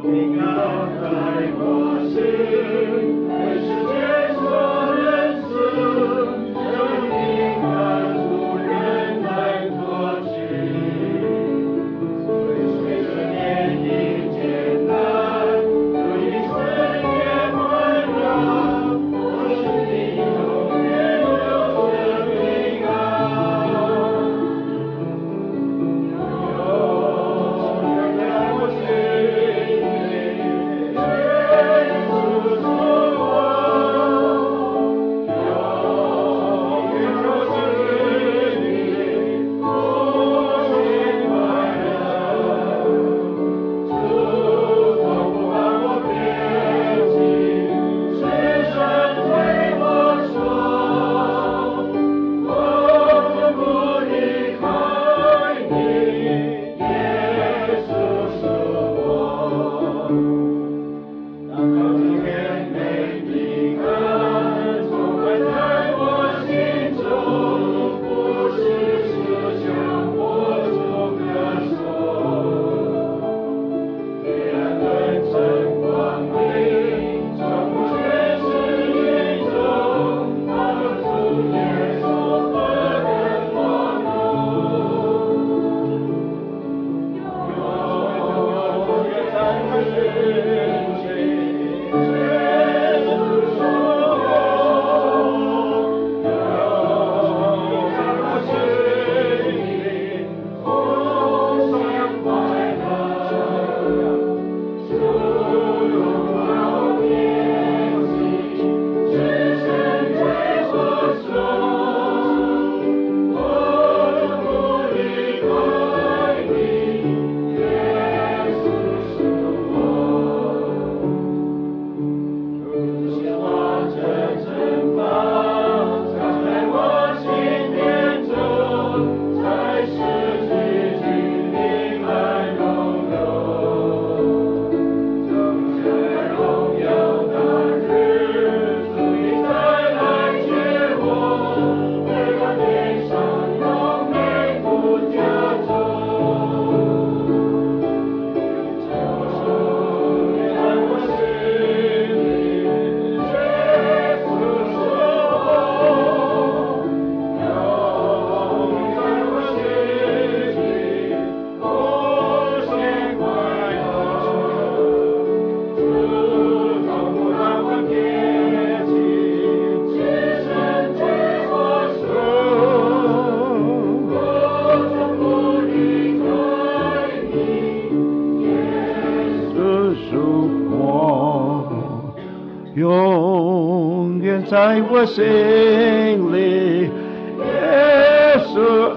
永远在我心里，耶稣，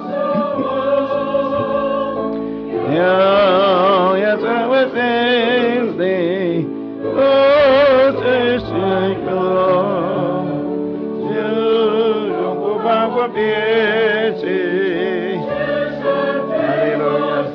永远在我心里，这是个，就永不把我撇弃，哈利路亚。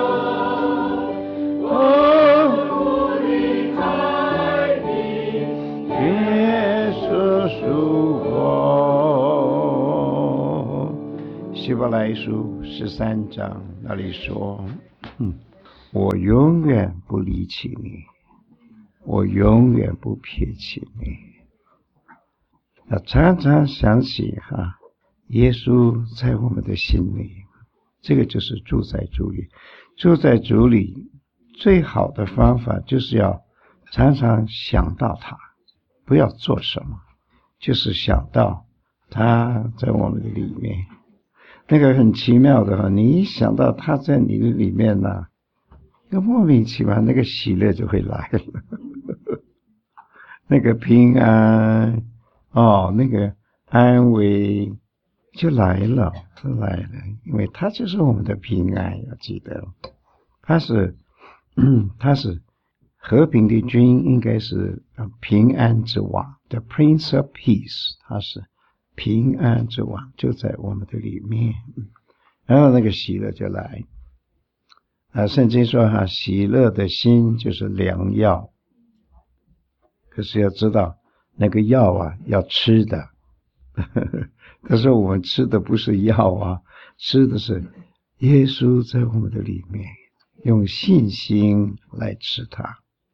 希伯来书13章那里说，我永远不离弃你，我永远不撇弃你。要常常想起耶稣在我们的心里，这个就是住在主里。住在主里最好的方法就是要常常想到他，不要做什么，就是想到他在我们的里面。那个很奇妙的，你一想到他在你的里面呢，那莫名其妙那个喜乐就会来了那个平安那个安慰就来了，因为他就是我们的平安，要记得他是和平的君，应该是平安之王 The Prince of Peace， 他是平安之王，就在我们的里面，然后那个喜乐就来圣经说喜乐的心就是良药，可是要知道那个药要吃的可是我们吃的不是药吃的是耶稣在我们的里面，用信心来吃它。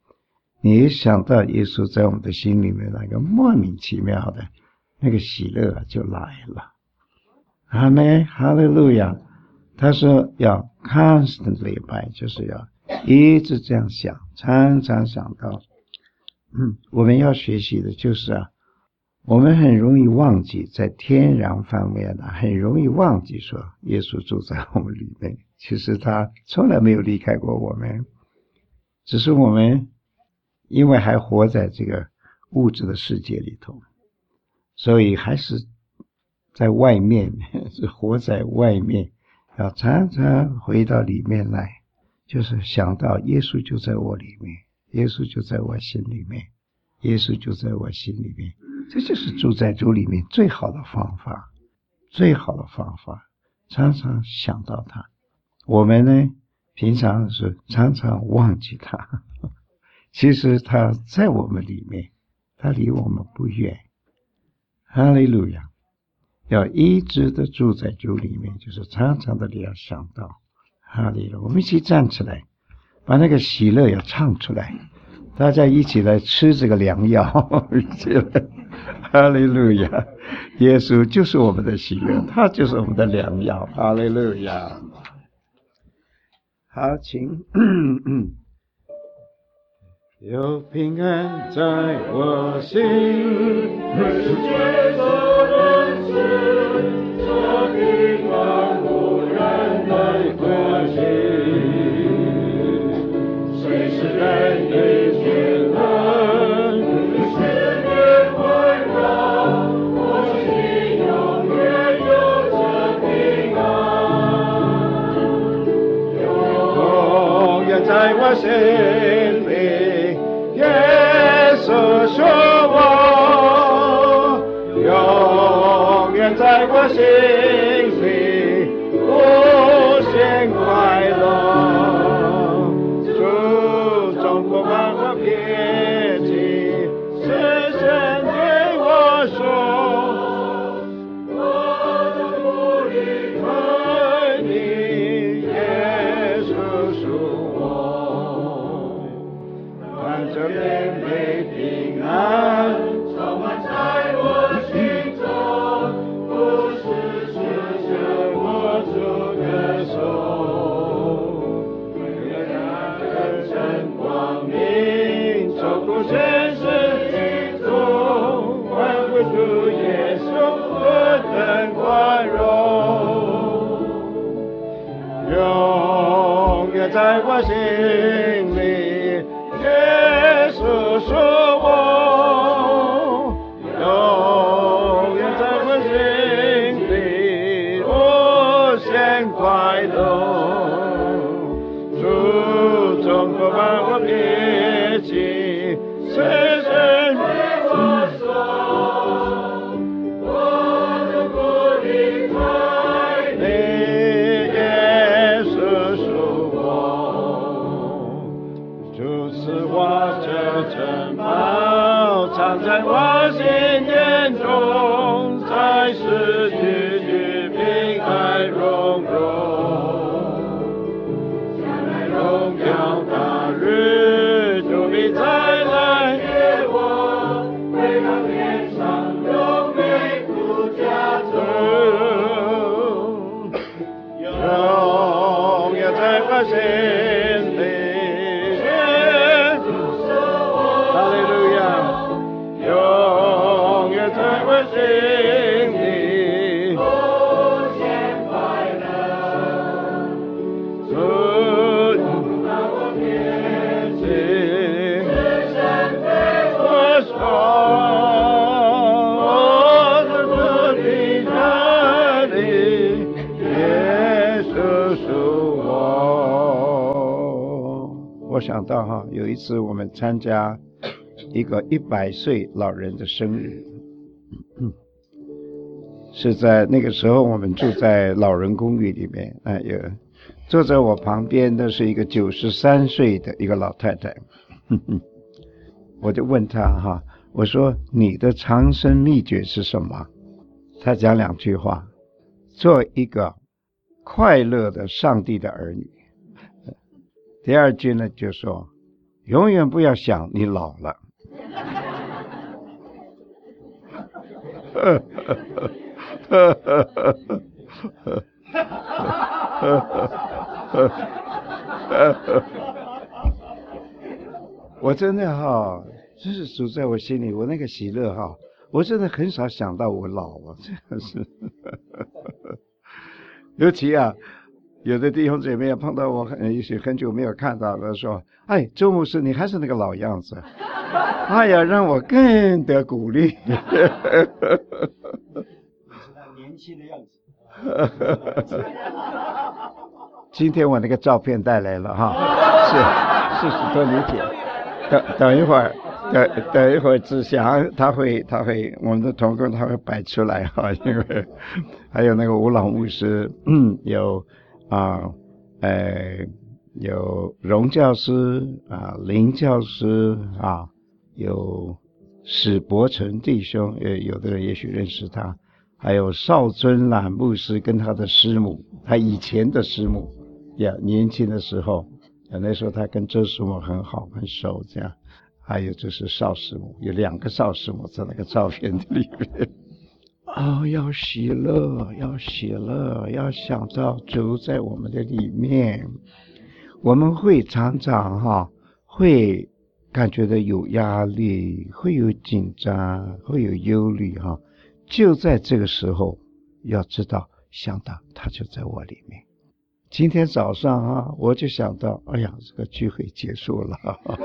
你一想到耶稣在我们的心里面那个莫名其妙的那个喜乐就来了。阿们，哈利路亚。他说要 constantly by， 就是要一直这样想，常常想到。我们要学习的就是我们很容易忘记在天然方面很容易忘记说耶稣住在我们里面，其实他从来没有离开过我们，只是我们因为还活在这个物质的世界里头，所以还是在外面，是活在外面，要常常回到里面来，就是想到耶稣就在我里面，耶稣就在我心里面，耶稣就在我心里面。这就是住在主里面最好的方法，最好的方法，常常想到他。我们呢，平常是常常忘记他，其实他在我们里面，他离我们不远。哈利路亚。要一直的住在主里面，就是常常的你要想到。哈利路亚。我们一起站起来，把那个喜乐要唱出来，大家一起来吃这个良药。一起来，哈利路亚。耶稣就是我们的喜乐，他就是我们的良药。哈利路亚。好，请。有平安在我心，世界所认识，这平安无人能过去，随时人的艰难，世界环绕，我心永远有这平安，永远在我心里。耶稣说我永远在我心里无限快乐，主总不把我撇弃，深深对我说，我就不离开你，耶稣属我。这边被平安充满在我心中，不是世界我主的手，为了真正光明，走过现实之中，换不出耶稣何等宽容，永远在我心里。耶稣说我永远在我心里无限快乐，主总不把我撇弃，深深对我说，我就不离开你，耶稣属我。主赐我这珍宝，藏在我心眼中，才是句句平安荣荣。将来荣耀大日，主必再来接我，回到天上荣美福家中，永远在我心里。心里无限快乐，主不把我撇弃，深深对我说，我的主的那里，耶稣属我。我想到有一次我们参加一个100岁老人的生日，是在那个时候我们住在老人公寓里面，坐在我旁边的是一个93岁的一个老太太，我就问她我说你的长生秘诀是什么？她讲2句话，做一个快乐的上帝的儿女。第2句呢就说永远不要想你老了。我真的哈，这是主在我心里，我那个喜乐哈，我真的很少想到我老了，真的是。尤其啊，有的弟兄姐妹碰到我也许很久没有看到了，说：“哎，周牧师，你还是那个老样子。”哎呀，让我更得鼓励。 你是他年轻的样子。 今天我那个照片带来了哈，是许多理解。等一会儿，等一会儿志祥他会我们的同工他会摆出来哈，因为还有那个吴老牧师，有有荣教师啊，林教师啊，有史伯成弟兄，有的人也许认识他，还有邵尊览牧师跟他的师母，他以前的师母呀，年轻的时候，那时候他跟周师母很好很熟这样，还有就是邵师母，有2个邵师母在那个照片里面。要喜乐，要喜乐，要想到主在我们的里面，我们会常常会感觉到有压力，会有紧张，会有忧虑就在这个时候要知道想到他就在我里面。今天早上我就想到，哎呀，这个聚会结束了，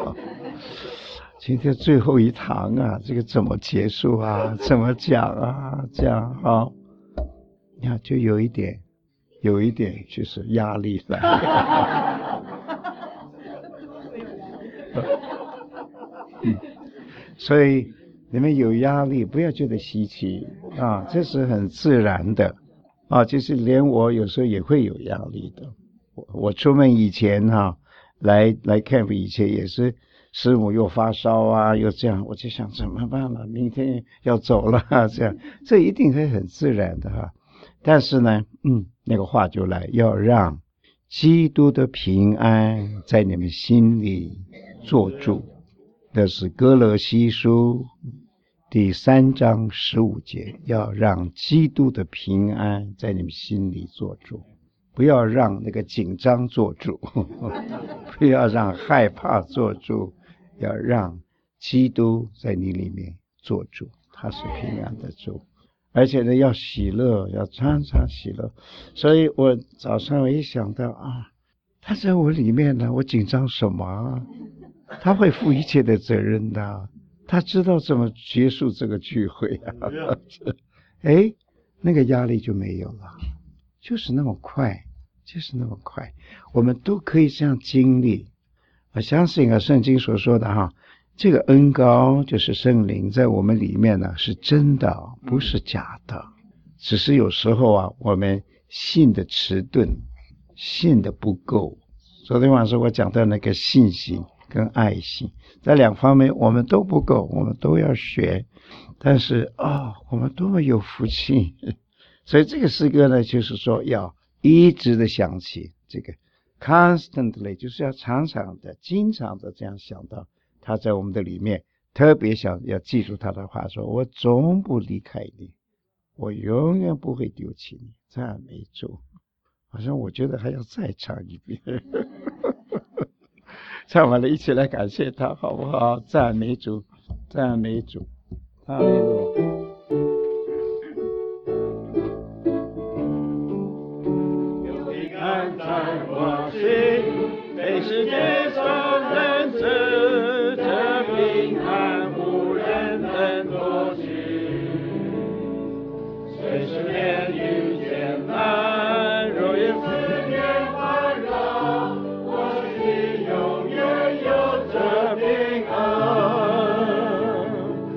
今天最后一堂这个怎么结束啊？怎么讲这样你看就有一点就是压力来。所以你们有压力不要觉得稀奇这是很自然的就是连我有时候也会有压力的。我出门以前来 camp 以前也是师母又发烧又这样，我就想怎么办了，明天要走了这样，这一定是很自然的但是呢那个话就来，要让基督的平安在你们心里做主。这是哥罗西书第3章15节，要让基督的平安在你们心里做主，不要让那个紧张做主，不要让害怕做主，要让基督在你里面做主，他是平安的主。而且呢，要喜乐，要常常喜乐。所以我早上我一想到他在我里面呢，我紧张什么他会负一切的责任的，他知道怎么结束这个聚会那个压力就没有了，就是那么快，我们都可以这样经历。我相信圣经所说的这个恩膏就是圣灵在我们里面呢是真的，不是假的，只是有时候我们信的迟钝，信的不够。昨天晚上我讲到那个信心跟爱心，在2方面我们都不够，我们都要学。但是我们多么有福气。所以这个诗歌呢，就是说要一直的想起这个 constantly， 就是要常常的经常的这样想到他在我们的里面，特别要记住他的话，说我总不离开你，我永远不会丢弃你。赞美主。好像我觉得还要再唱一遍。唱完了一起来感谢他好不好？赞美主，赞美主，哈利路亚。有平安在我心，被世界所认知，这平安无人能夺去。随时连遇见难，若有思念环绕，我心永远有这平安，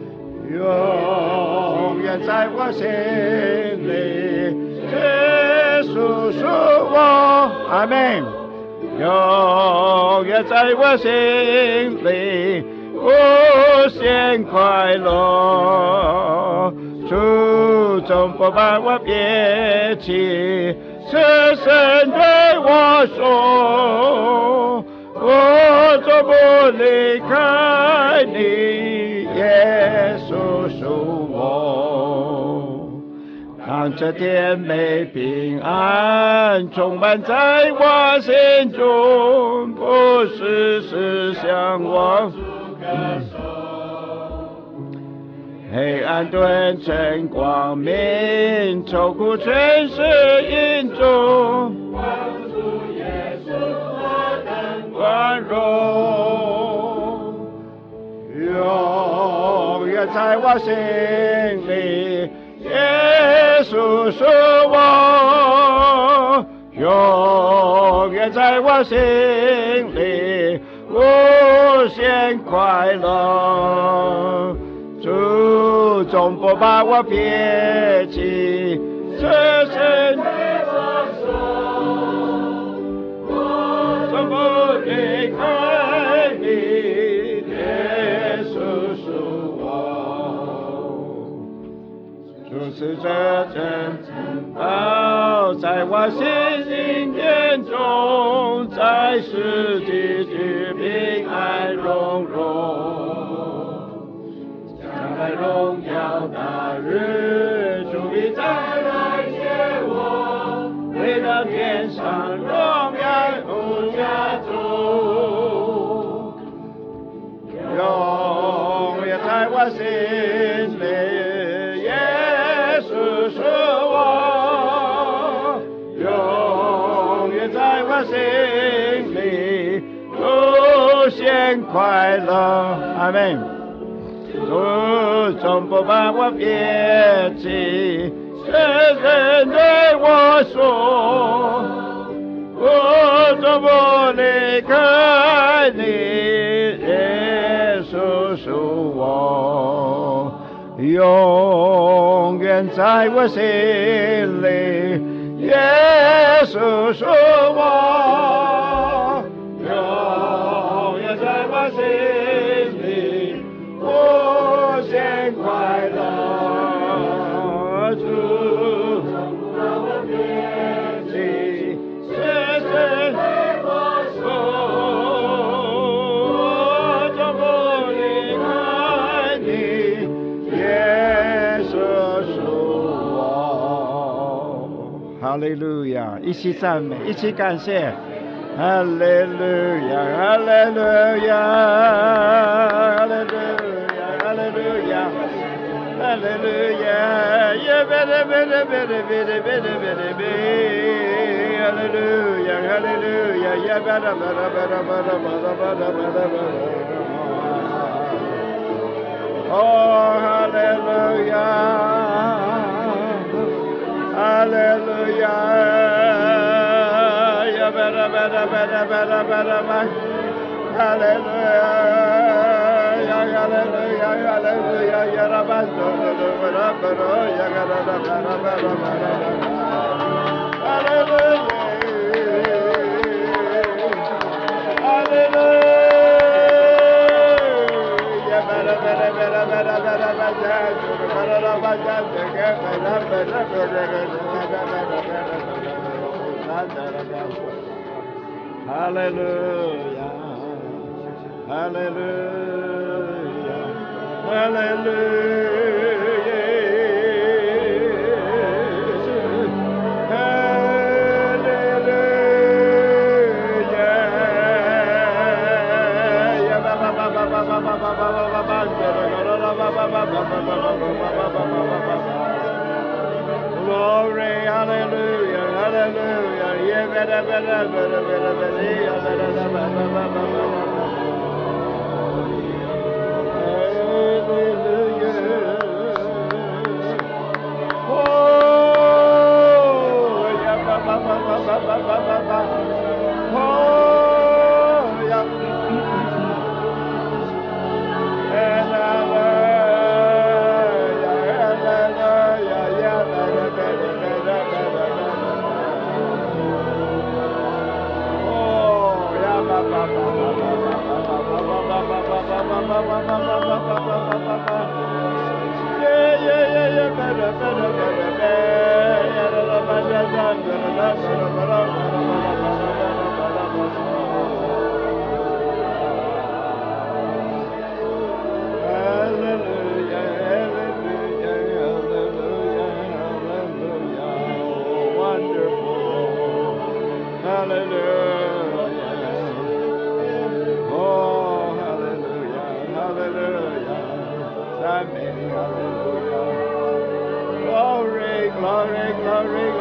永远在我心里，耶稣是我，阿们。永远在我心里，无限快乐。主总不把我撇弃，深深对我说， 我总不离开你，耶稣是我。当这甜美平安充满在我心中，不时向往。黑暗顿成光明，愁苦全是阴中，望主耶稣何等宽容，永远在我心里，耶稣是我，永远在我心里，无限快乐。主总不把我撇弃，这是对我说，我总不离开你，耶稣是我。主是这真宝在我心眼中，在世纪之平安荣荣。在荣耀大日，主必再来接我，回到天上荣耀无家中，永远在我心里，耶稣是我，永远在我心里，无限快乐。阿们。主总不把我撇弃，深深对我说，我总不离开你，耶稣是我，永远在我心里，耶稣是我，永远在我心里。无限快乐，主把我撇弃，深深对我说，我总不离开你，耶稣是我。哈利路亚！一起赞美，一起感谢。哈利路亚，哈利路亚，哈利路亚。Hallelujah, hallelujah, yeah, better, better, better, better, better, better, hallelujah, hallelujah, yeah, better, better, better, better, better, better, better, better. Oh, hallelujah, hallelujah, yeah, better, better, better, better, better, hallelujah. Hallelujah, hallelujah, ya rabando, ya hallelujah, hallelujah. Hallelujah, glory, hallelujah, hallelujah, yeah, better, better, better, better,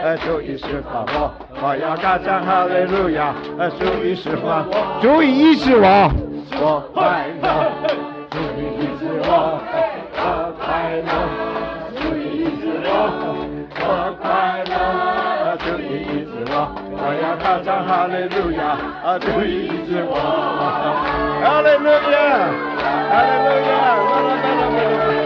主已释放我，我要高唱哈利路亚，主已释放我，主已医治我，我快乐，主已医治我，我快乐，主已医治我，我快乐，主已医治我，我要高唱哈利路亚，主已医治我，哈利路亚，哈利路亚。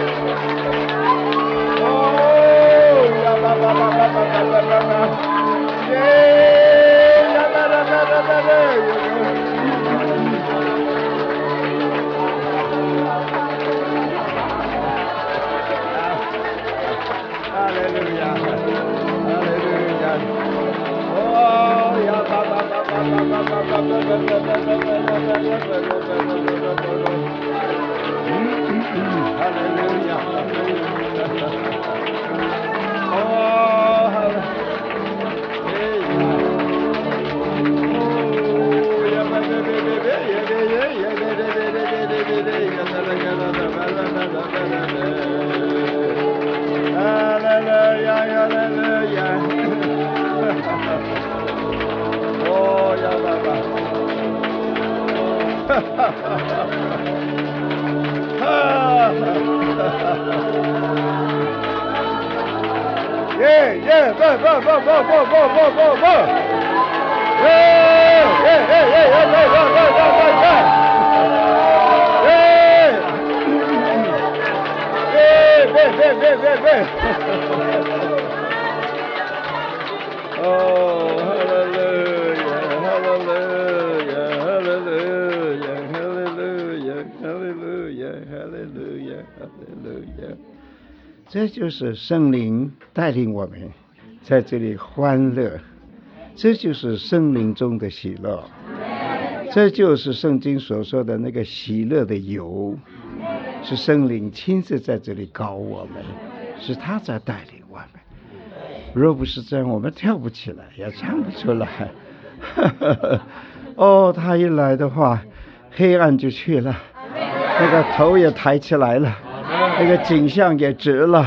这就是圣灵带领我们在这里欢乐，这就是圣灵中的喜乐，这就是圣经所说的那个喜乐的油，是圣灵亲自在这里搞我们，是他在带领我们。若不是这样，我们跳不起来，也唱不出来。哦，他一来的话，黑暗就去了，那个头也抬起来了，那个景象也直了。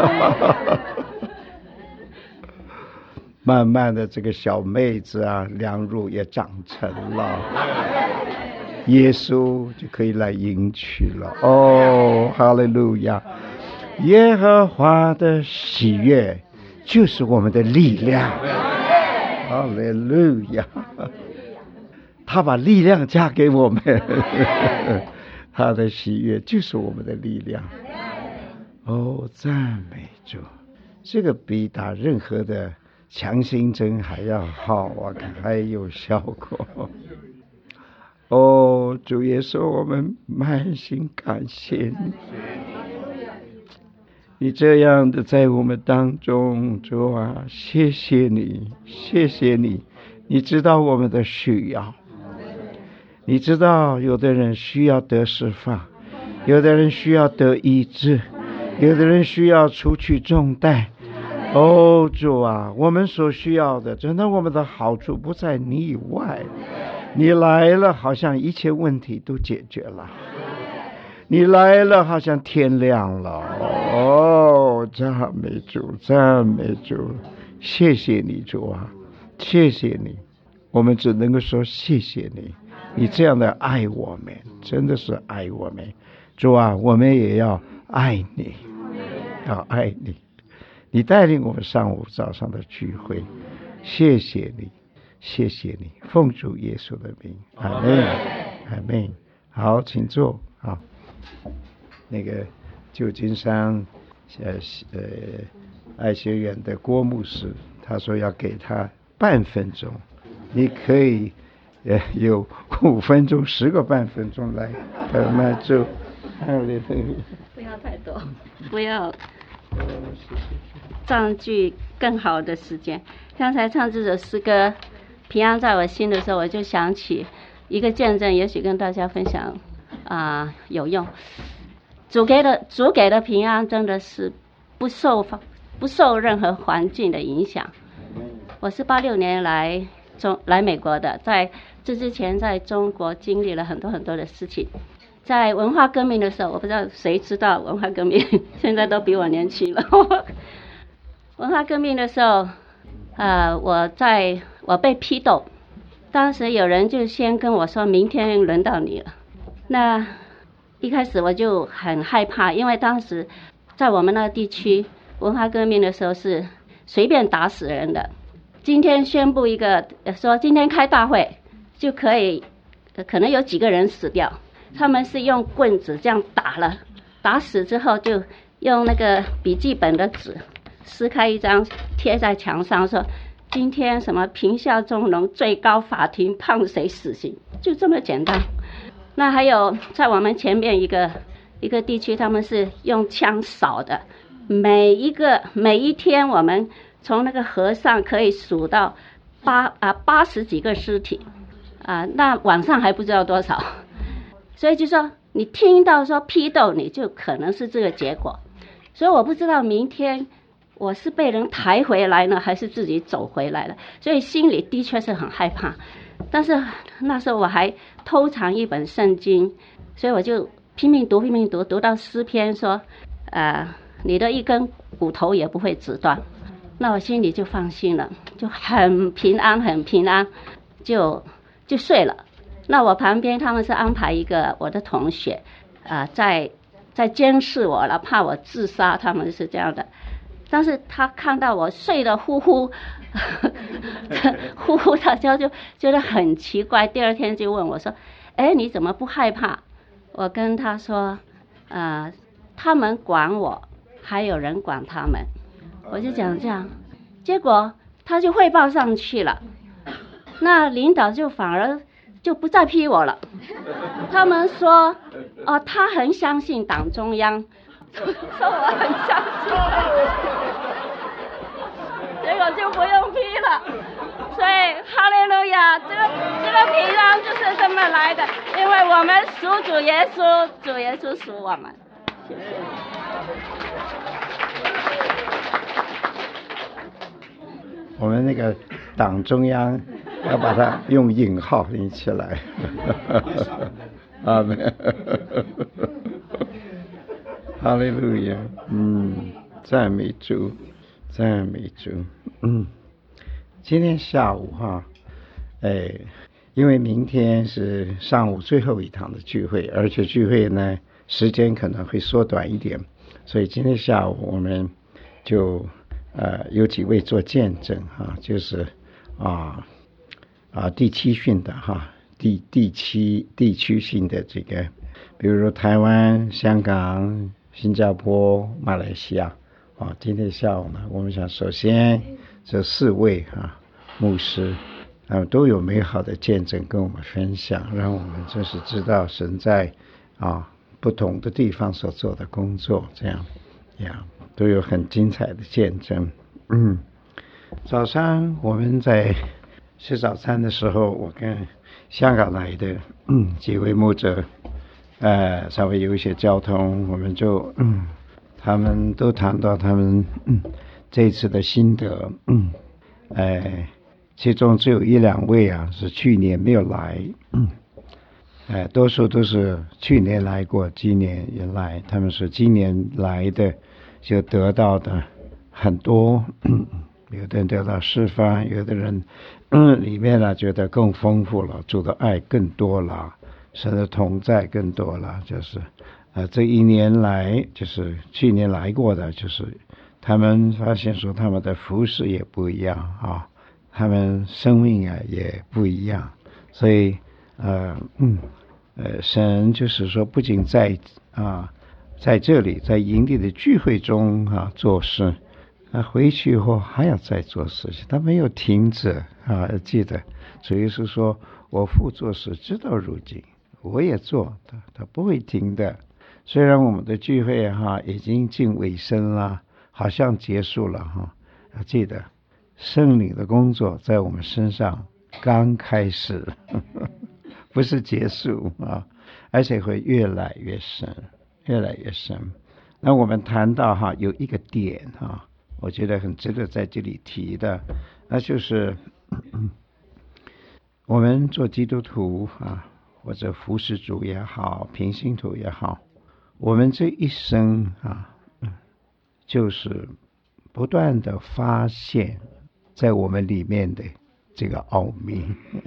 慢慢的，这个小妹子啊，两乳也长成了，耶稣就可以来迎娶了。哦，哈利路亚！耶和华的喜悦就是我们的力量。哈利路亚！他把力量加给我们，他的喜悦就是我们的力量。哦，赞美主！这个比打任何的强心针还要好啊，还有效果。哦，主耶稣，我们满心感谢你，你这样的在我们当中，主啊，谢谢你，谢谢你，你知道我们的需要，你知道有的人需要得释放，有的人需要得医治，有的人需要除去重担。哦，主啊，我们所需要的，真的我们的好处不在你以外，你来了好像一切问题都解决了，你来了好像天亮了。哦，赞美主，赞美主，谢谢你主啊，谢谢你，我们只能够说谢谢你，你这样的爱我们，真的是爱我们。主啊，我们也要爱你，要爱你，你带领我们上午早上的聚会，谢谢你，谢谢你，奉主耶稣的名，阿们，阿们。好，请坐。好，那个旧金山爱学院的郭牧师，他说要给他半分钟，你可以有5分钟，10个半分钟来慢走。 不要太多，不要占据更好的时间。刚才唱这首诗歌《平安在我心》的时候，我就想起一个见证，也许跟大家分享有用。主给的平安真的是不受任何环境的影响。我是86年来美国的，在这之前在中国经历了很多很多的事情。在文化革命的时候，我不知道谁知道文化革命，现在都比我年轻了。 文化革命的时候，我被批斗，当时有人就先跟我说，明天轮到你了。那一开始我就很害怕，因为当时在我们那个地区，文化革命的时候是随便打死人的。今天宣布一个说今天开大会就可以，可能有几个人死掉，他们是用棍子这样打了，打死之后就用那个笔记本的纸撕开一张贴在墙上，说今天什么凭效纵容，最高法庭判谁死刑，就这么简单。那还有在我们前面一个地区，他们是用枪扫的，每一天我们从那个河上可以数到80几个尸体那晚上还不知道多少。所以就说你听到说批斗你，就可能是这个结果。所以我不知道明天我是被人抬回来呢，还是自己走回来了，所以心里的确是很害怕。但是那时候我还偷藏一本圣经，所以我就拼命读，读到诗篇说你的一根骨头也不会折断。那我心里就放心了，就很平安，就睡了。那我旁边他们是安排一个我的同学在监视我了，怕我自杀，他们是这样的。但是他看到我睡得呼呼的，就觉得很奇怪。第二天就问我说：“哎，你怎么不害怕？”我跟他说：“他们管我，还有人管他们。”我就讲这样，结果他就汇报上去了，那领导就反而就不再批我了。他们说他很相信党中央，说我很相信，结果就不用批了。所以哈利路亚，这个平安就是这么来的，因为我们属主耶稣，主耶稣属我们。谢谢。 我们那个党中央要把它用引号引起来。阿门。哈利路亚。赞美主，赞美主。今天下午因为明天是上午最后一堂的聚会，而且聚会呢时间可能会缩短一点，所以今天下午我们就有几位做见证就是地区性的地区性的这个，比如说台湾、香港、新加坡、马来西亚今天下午呢，我们想首先这4位牧师都有美好的见证跟我们分享，让我们真是知道神在不同的地方所做的工作，这样都有很精彩的见证。早上我们在吃早餐的时候，我跟香港来的几位牧者稍微有一些交通，我们就他们都谈到他们这次的心得。其中只有1-2位是去年没有来，多数都是去年来过，今年也来。他们说今年来的就得到的很多，有的人得到释放，有的人里面觉得更丰富了，主的爱更多了，神的同在更多了。就是这一年来，就是去年来过的，就是他们发现说他们的服事也不一样他们生命也不一样。所以神就是说不仅在这里在营地的聚会中做事，回去以后还要再做事情，他没有停止记得主耶稣说我父做事直到如今，我也做，他不会停的。虽然我们的聚会已经近尾声了，好像结束了要记得圣灵的工作在我们身上刚开始不是结束而且会越来越深，越来越深。那我们谈到有一个点我觉得很值得在这里提的，那就是我们做基督徒或者服事主也好，平信徒也好，我们这一生就是不断的发现在我们里面的这个奥秘。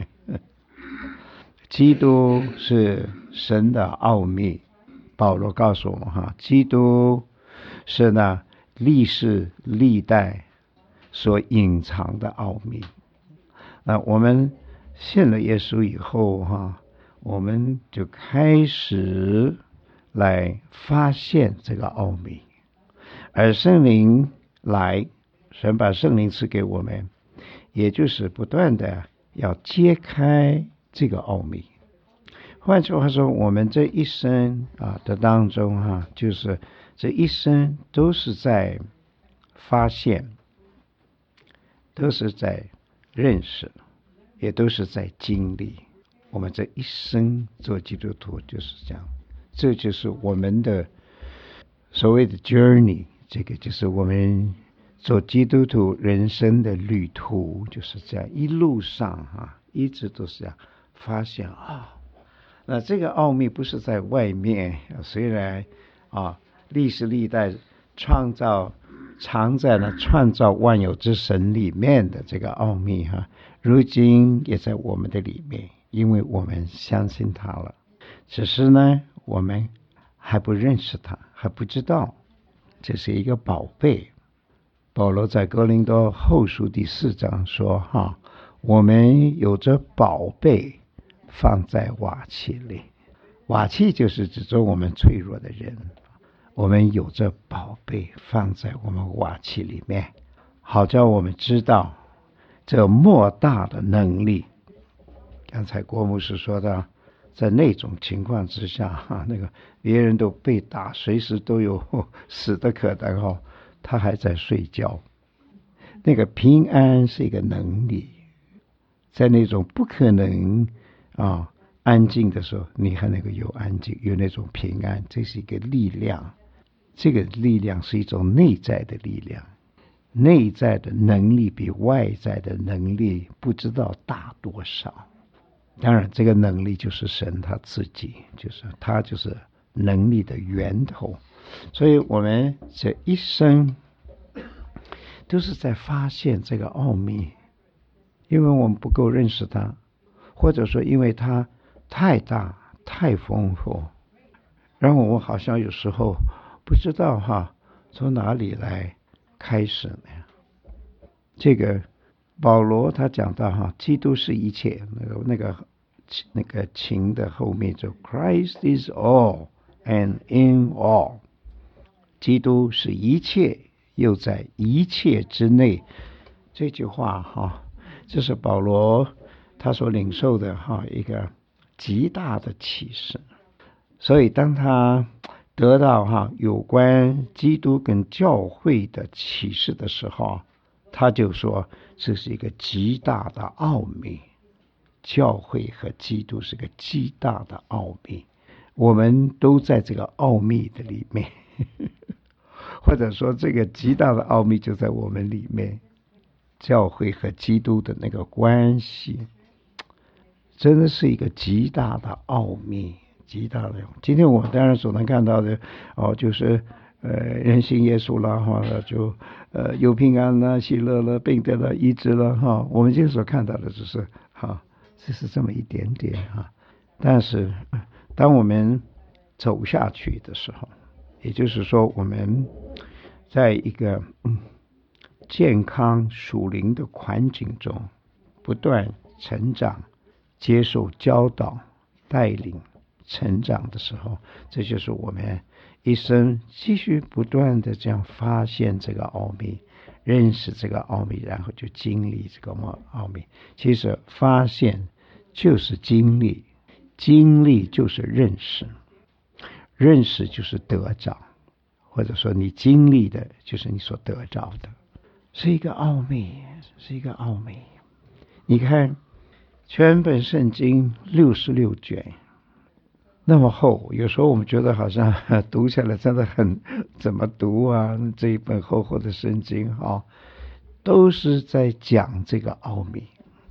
基督是神的奥秘，保罗告诉我们基督是呢历世历代所隐藏的奥秘。我们信了耶稣以后我们就开始来发现这个奥秘，而圣灵来，神把圣灵赐给我们，也就是不断的要揭开这个奥秘。换句话说，我们这一生的当中就是这一生都是在发现，都是在认识，也都是在经历。我们这一生做基督徒就是这样，这就是我们的所谓的 journey， 这个就是我们做基督徒人生的旅途，就是这样一路上一直都是这样发现那这个奥秘不是在外面，虽然历史历代创造藏在了创造万有之神里面的这个奥秘如今也在我们的里面，因为我们相信他了，只是呢我们还不认识他，还不知道这是一个宝贝。保罗在哥林多后书第4章说我们有着宝贝放在瓦器里，瓦器就是指着我们脆弱的人，我们有着宝贝放在我们瓦器里面，好叫我们知道这莫大的能力。刚才郭牧师说的，在那种情况之下那个别人都被打，随时都有死的可能他还在睡觉。那个平安是一个能力，在那种不可能安静的时候，你还能够有安静，有那种平安，这是一个力量。这个力量是一种内在的力量，内在的能力比外在的能力不知道大多少。当然这个能力就是神他自己，就是他就是能力的源头。所以我们这一生都是在发现这个奥秘，因为我们不够认识他，或者说因为他太大太丰富，让我们好像有时候不知道从哪里来开始呢？这个保罗他讲到基督是一切，那个情的后面就 Christ is all and in all， 基督是一切又在一切之内。这句话这是保罗他所领受的一个极大的启示。所以当他得到有关基督跟教会的启示的时候，他就说这是一个极大的奥秘，教会和基督是个极大的奥秘，我们都在这个奥秘的里面或者说这个极大的奥秘就在我们里面，教会和基督的那个关系真的是一个极大的奥秘，极大的。今天我们当然所能看到的就是人信耶稣了就有平安了，喜乐了，病得了，医治了我们今天所看到的只是只是这么一点点但是当我们走下去的时候，也就是说我们在一个健康属灵的环境中不断成长，接受教导带领成长的时候，这就是我们一生继续不断的这样发现这个奥秘，认识这个奥秘，然后就经历这个奥秘。其实发现就是经历，经历就是认识，认识就是得着，或者说你经历的就是你所得着的，是一个奥秘，是一个奥秘。你看全本圣经66卷那么厚，有时候我们觉得好像读起来真的很怎么读这一本厚厚的圣经都是在讲这个奥秘。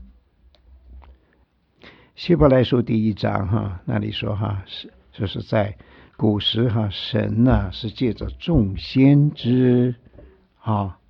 希伯来书第1章那里说就是在古时神是借着众先知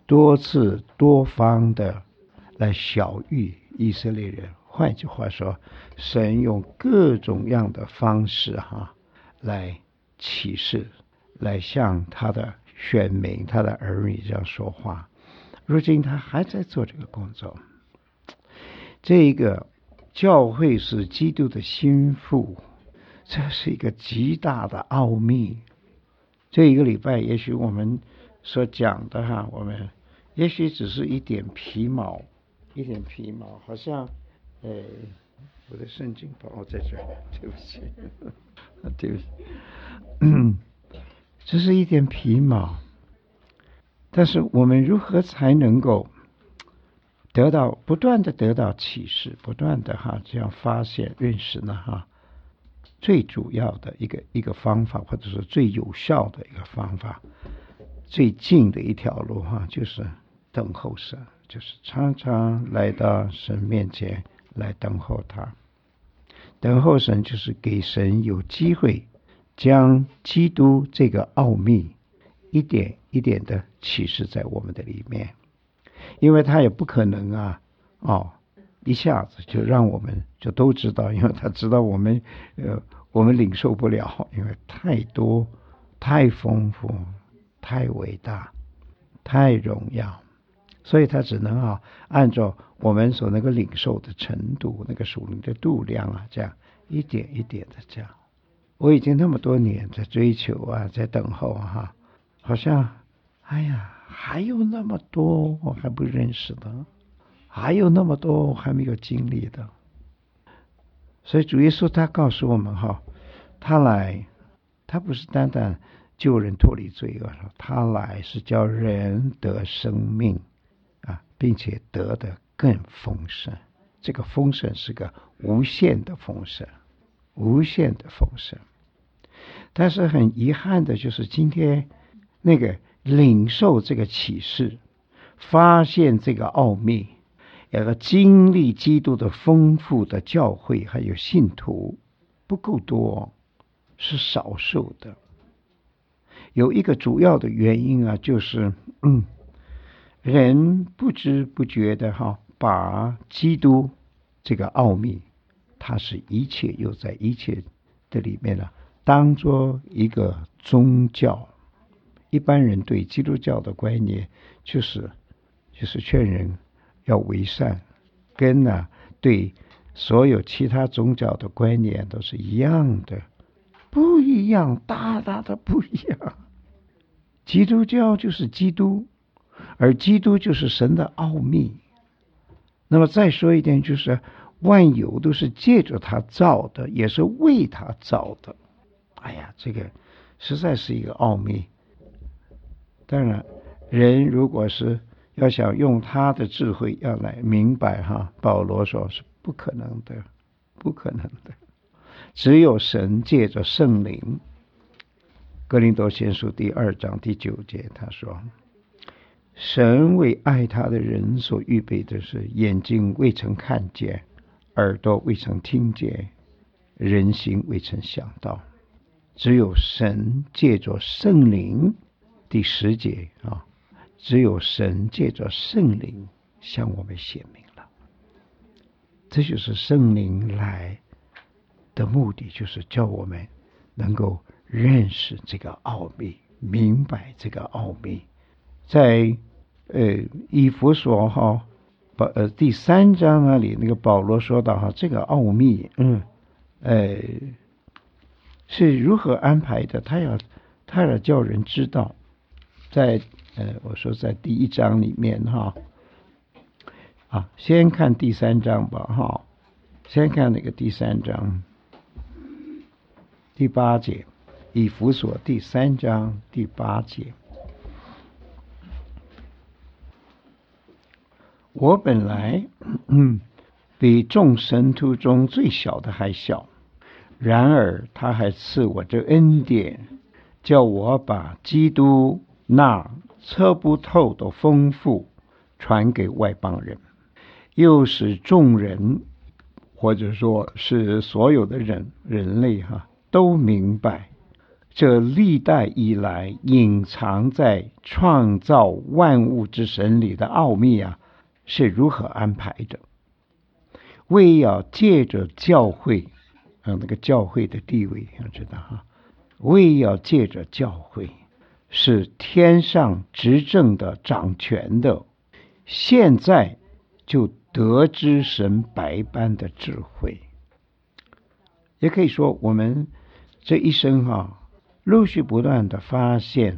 多次多方的来晓谕以色列人。换句话说，神用各种样的方式来启示，来向他的选民、他的儿女这样说话。如今他还在做这个工作。这一个教会是基督的心腹，这是一个极大的奥秘。这一个礼拜也许我们所讲的我们也许只是一点皮毛，好像我的圣经包在这儿，对不起对不起这是一点皮毛，但是我们如何才能够不断的得到启示，不断的这样发现认识呢最主要的一个方法，或者是最有效的一个方法，最近的一条路就是等候神，就是常常来到神面前来等候他。等候神就是给神有机会将基督这个奥秘一点一点的启示在我们的里面，因为他也不可能一下子就让我们就都知道，因为他知道我们领受不了，因为太多、太丰富、太伟大、太荣耀，所以他只能按照我们所能够领受的程度，那个属灵的度量这样一点一点的这样。我已经那么多年在追求在等候好像还有那么多我还不认识的，还有那么多我还没有经历的。所以主耶稣他告诉我们他来，他不是单单救人脱离罪恶，他来是叫人得生命并且得的更丰盛。这个丰盛是个无限的丰盛，无限的丰盛。但是很遗憾的就是今天那个领受这个启示，发现这个奥秘，经历基督的丰富的教会还有信徒不够多，是少数的。有一个主要的原因就是人不知不觉的把基督这个奥秘，它是一切又在一切的里面当作一个宗教。一般人对基督教的观念就是劝人要为善，跟对所有其他宗教的观念都是一样的，不一样，大大的不一样。基督教就是基督，而基督就是神的奥秘。那么再说一点，就是万有都是借着他造的，也是为他造的。这个实在是一个奥秘。当然人如果是要想用他的智慧要来明白保罗说是不可能的，不可能的。只有神借着圣灵。哥林多前书第2章第9节他说，神为爱他的人所预备的是眼睛未曾看见，耳朵未曾听见，人心未曾想到。只有神借着圣灵，第10节只有神借着圣灵向我们显明了。这就是圣灵来的目的，就是叫我们能够认识这个奥秘，明白这个奥秘。在以弗所第3章那里，那个保罗说到这个奥秘是如何安排的，他要叫人知道。在我说在第1章里面先看第3章吧先看那个第3章第8节，以弗所第3章第8节。我本来比众神徒中最小的还小，然而他还赐我这恩典，叫我把基督那测不透的丰富传给外邦人，又使众人，或者说是所有的人类都明白这历代以来隐藏在创造万物之神里的奥秘啊，是如何安排的。为要借着教会，那个教会的地位要知道哈，为要借着教会，是天上执政的掌权的，现在就得知神百般的智慧。也可以说我们这一生陆续不断的发现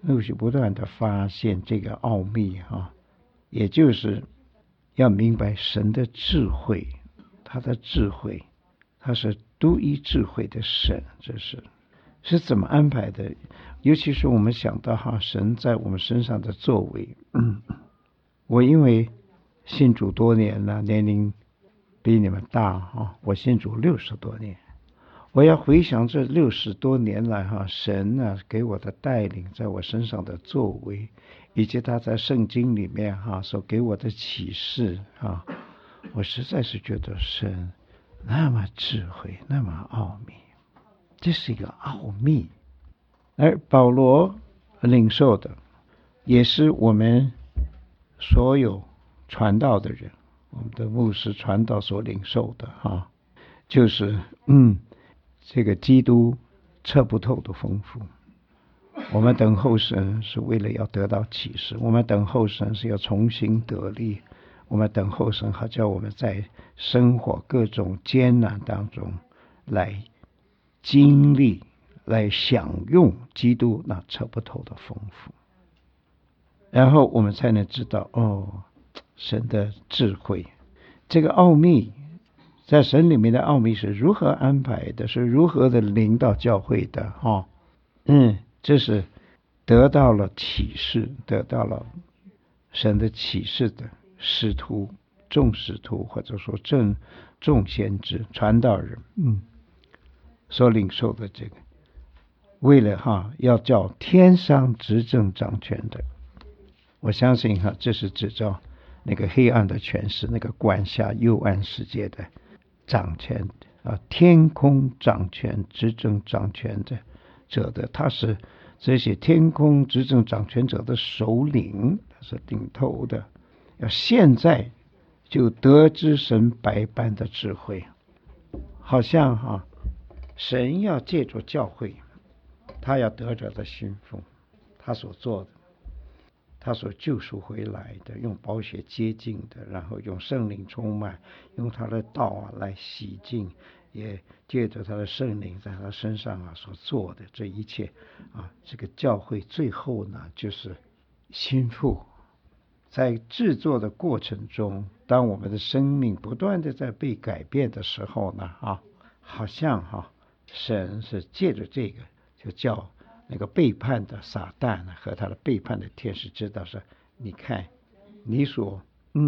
这个奥秘也就是要明白神的智慧，他的智慧，他是独一智慧的神，这是怎么安排的。尤其是我们想到神在我们身上的作为。我因为信主多年了，年龄比你们大我信主60多年，我要回想这60多年来神给我的带领，在我身上的作为，以及他在圣经里面所给我的启示我实在是觉得神那么智慧，那么奥秘，这是一个奥秘。而保罗领受的，也是我们所有传道的人，我们的牧师传道所领受的就是这个基督测不透的丰富。我们等候神是为了要得到启示，我们等候神是要重新得力，我们等候神好叫我们在生活各种艰难当中来经历，来享用基督那测不透的丰富，然后我们才能知道神的智慧，这个奥秘，在神里面的奥秘是如何安排的，是如何的领导教会的这是得到了启示，得到了神的启示的使徒，众使徒或者说众先知传道人所领受的这个，为了要叫天上执政掌权的，我相信这是指照那个黑暗的权势，那个管辖幽暗世界的掌权天空掌权执政掌权者的，他是这些天空执政掌权者的首领，他是顶头的，要现在就得知神百般的智慧。好像神要借着教会，他要得着的幸福，他所做的，他所救赎回来的，用宝血洁净的，然后用圣灵充满，用他的道来洗净，也借着他的圣灵在他身上所做的这一切这个教会最后呢，就是心腹在制作的过程中，当我们的生命不断的在被改变的时候呢好像神是借着这个，就叫那个背叛的撒旦和他的背叛的天使知道说，你看你所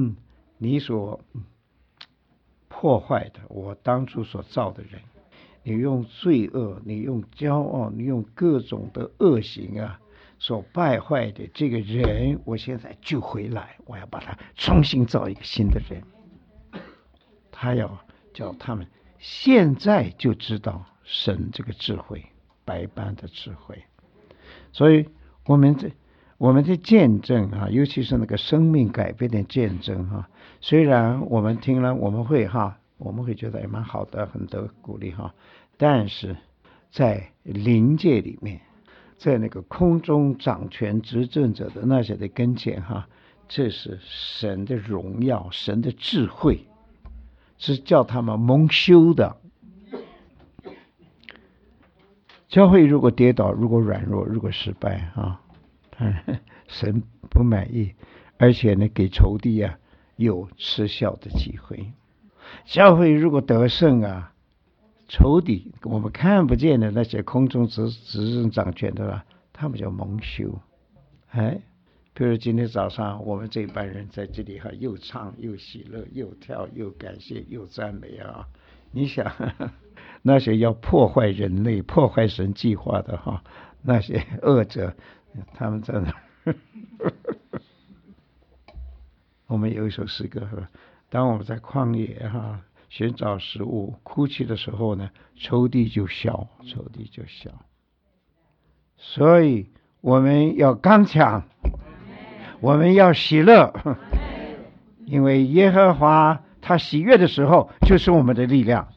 破坏的，我当初所造的人，你用罪恶，你用骄傲，你用各种的恶行所败坏的这个人，我现在救回来，我要把他重新造一个新的人。他要叫他们现在就知道神这个智慧，百般的智慧。所以我们的见证尤其是那个生命改变的见证虽然我们听了我们会觉得也蛮好的，很得鼓励但是在灵界里面，在那个空中掌权执政者的那些的跟前这是神的荣耀，神的智慧，是叫他们蒙羞的。教会如果跌倒，如果软弱，如果失败神不满意，而且呢给仇敌有吃笑的机会。教会如果得胜仇敌我们看不见的那些空中执政掌权的他们叫蒙羞。比如今天早上我们这班人在这里又唱又喜乐，又跳又感谢又赞美你想那些要破坏人类、破坏神计划的那些恶者，他们在那我们有一首诗歌当我们在旷野寻找食物哭泣的时候呢，仇敌就笑，仇敌就笑。 所以我们要刚强，我们要喜乐，因为耶和华他喜悦的时候就是我们的力量。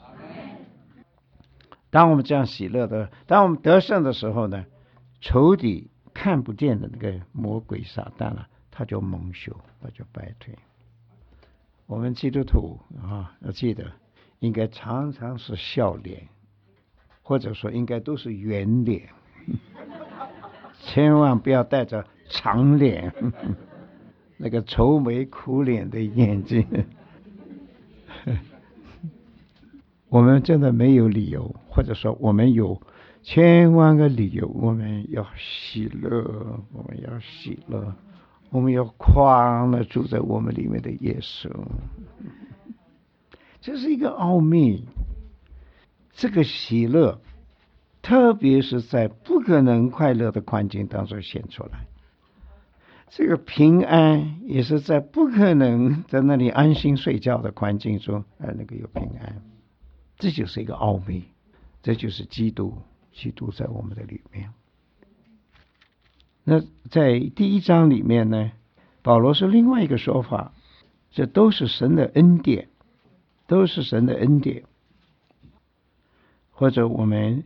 当我们这样喜乐的，当我们得胜的时候呢，仇敌看不见的那个魔鬼撒旦啊，他就蒙羞，他就败退。我们基督徒要记得应该常常是笑脸，或者说应该都是圆脸，千万不要带着长脸，那个愁眉苦脸的眼睛。我们真的没有理由，或者说我们有千万个理由，我们要喜乐，我们要喜乐，我们要狂地住在我们里面的耶稣。这是一个奥秘，这个喜乐特别是在不可能快乐的环境当中显出来，这个平安也是在不可能在那里安心睡觉的环境中那个有平安。这就是一个奥秘，这就是基督在我们的里面。那在第一章里面呢，保罗是另外一个说法，这都是神的恩典，都是神的恩典。或者我们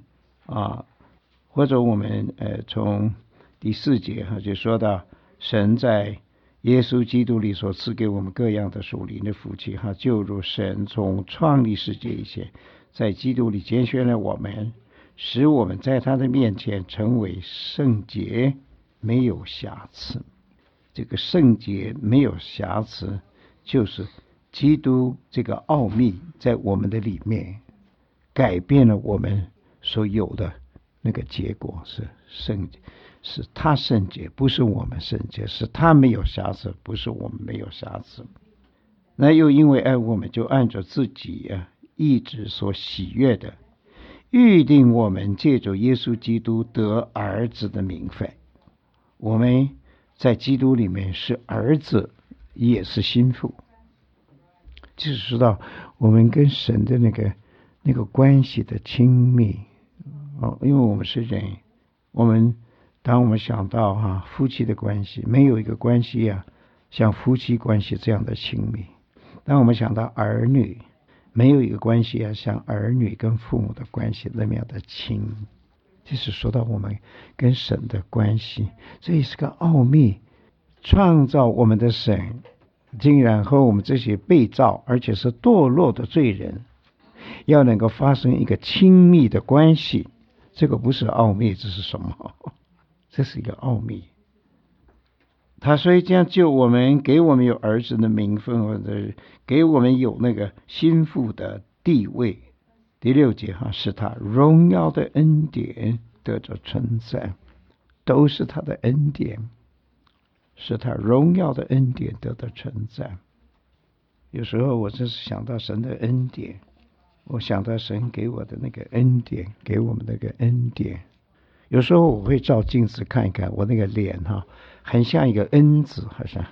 从第4节就说到神在耶稣基督里所赐给我们各样的属灵的福气就如神从创立世界以前在基督里拣选了我们，使我们在他的面前成为圣洁，没有瑕疵。这个圣洁没有瑕疵，就是基督这个奥秘在我们的里面改变了我们所有的那个结果，是圣洁，是他圣洁，不是我们圣洁，是他没有瑕疵，不是我们没有瑕疵。那又因为爱我们，就按照自己意志所喜悦的预定我们借着耶稣基督得儿子的名分。我们在基督里面是儿子，也是心腹，就是知道我们跟神的那个关系的亲密因为我们是人，当我们想到夫妻的关系，没有一个关系像夫妻关系这样的亲密。当我们想到儿女，没有一个关系像儿女跟父母的关系那么样的亲。这是说到我们跟神的关系，这也是个奥秘。创造我们的神竟然和我们这些被造而且是堕落的罪人要能够发生一个亲密的关系，这个不是奥秘，这是什么？这是一个奥秘。他所以这样救我们，给我们有儿子的名分，或者给我们有那个心腹的地位。第6节是他荣耀的恩典得着称赞，都是他的恩典，是他荣耀的恩典得到称赞。有时候我真是想到神的恩典，我想到神给我的那个恩典，给我们那个恩典。有时候我会照镜子看一看，我那个脸很像一个恩字，好像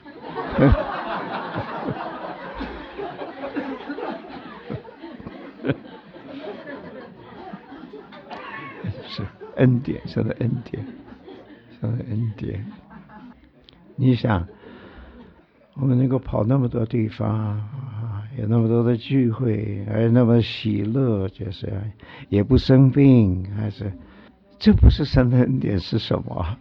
是恩典，神的恩典，神的恩典。你想我们能够跑那么多地方有那么多的聚会，还有那么喜乐，就是也不生病，还是这不是神的恩典是什么？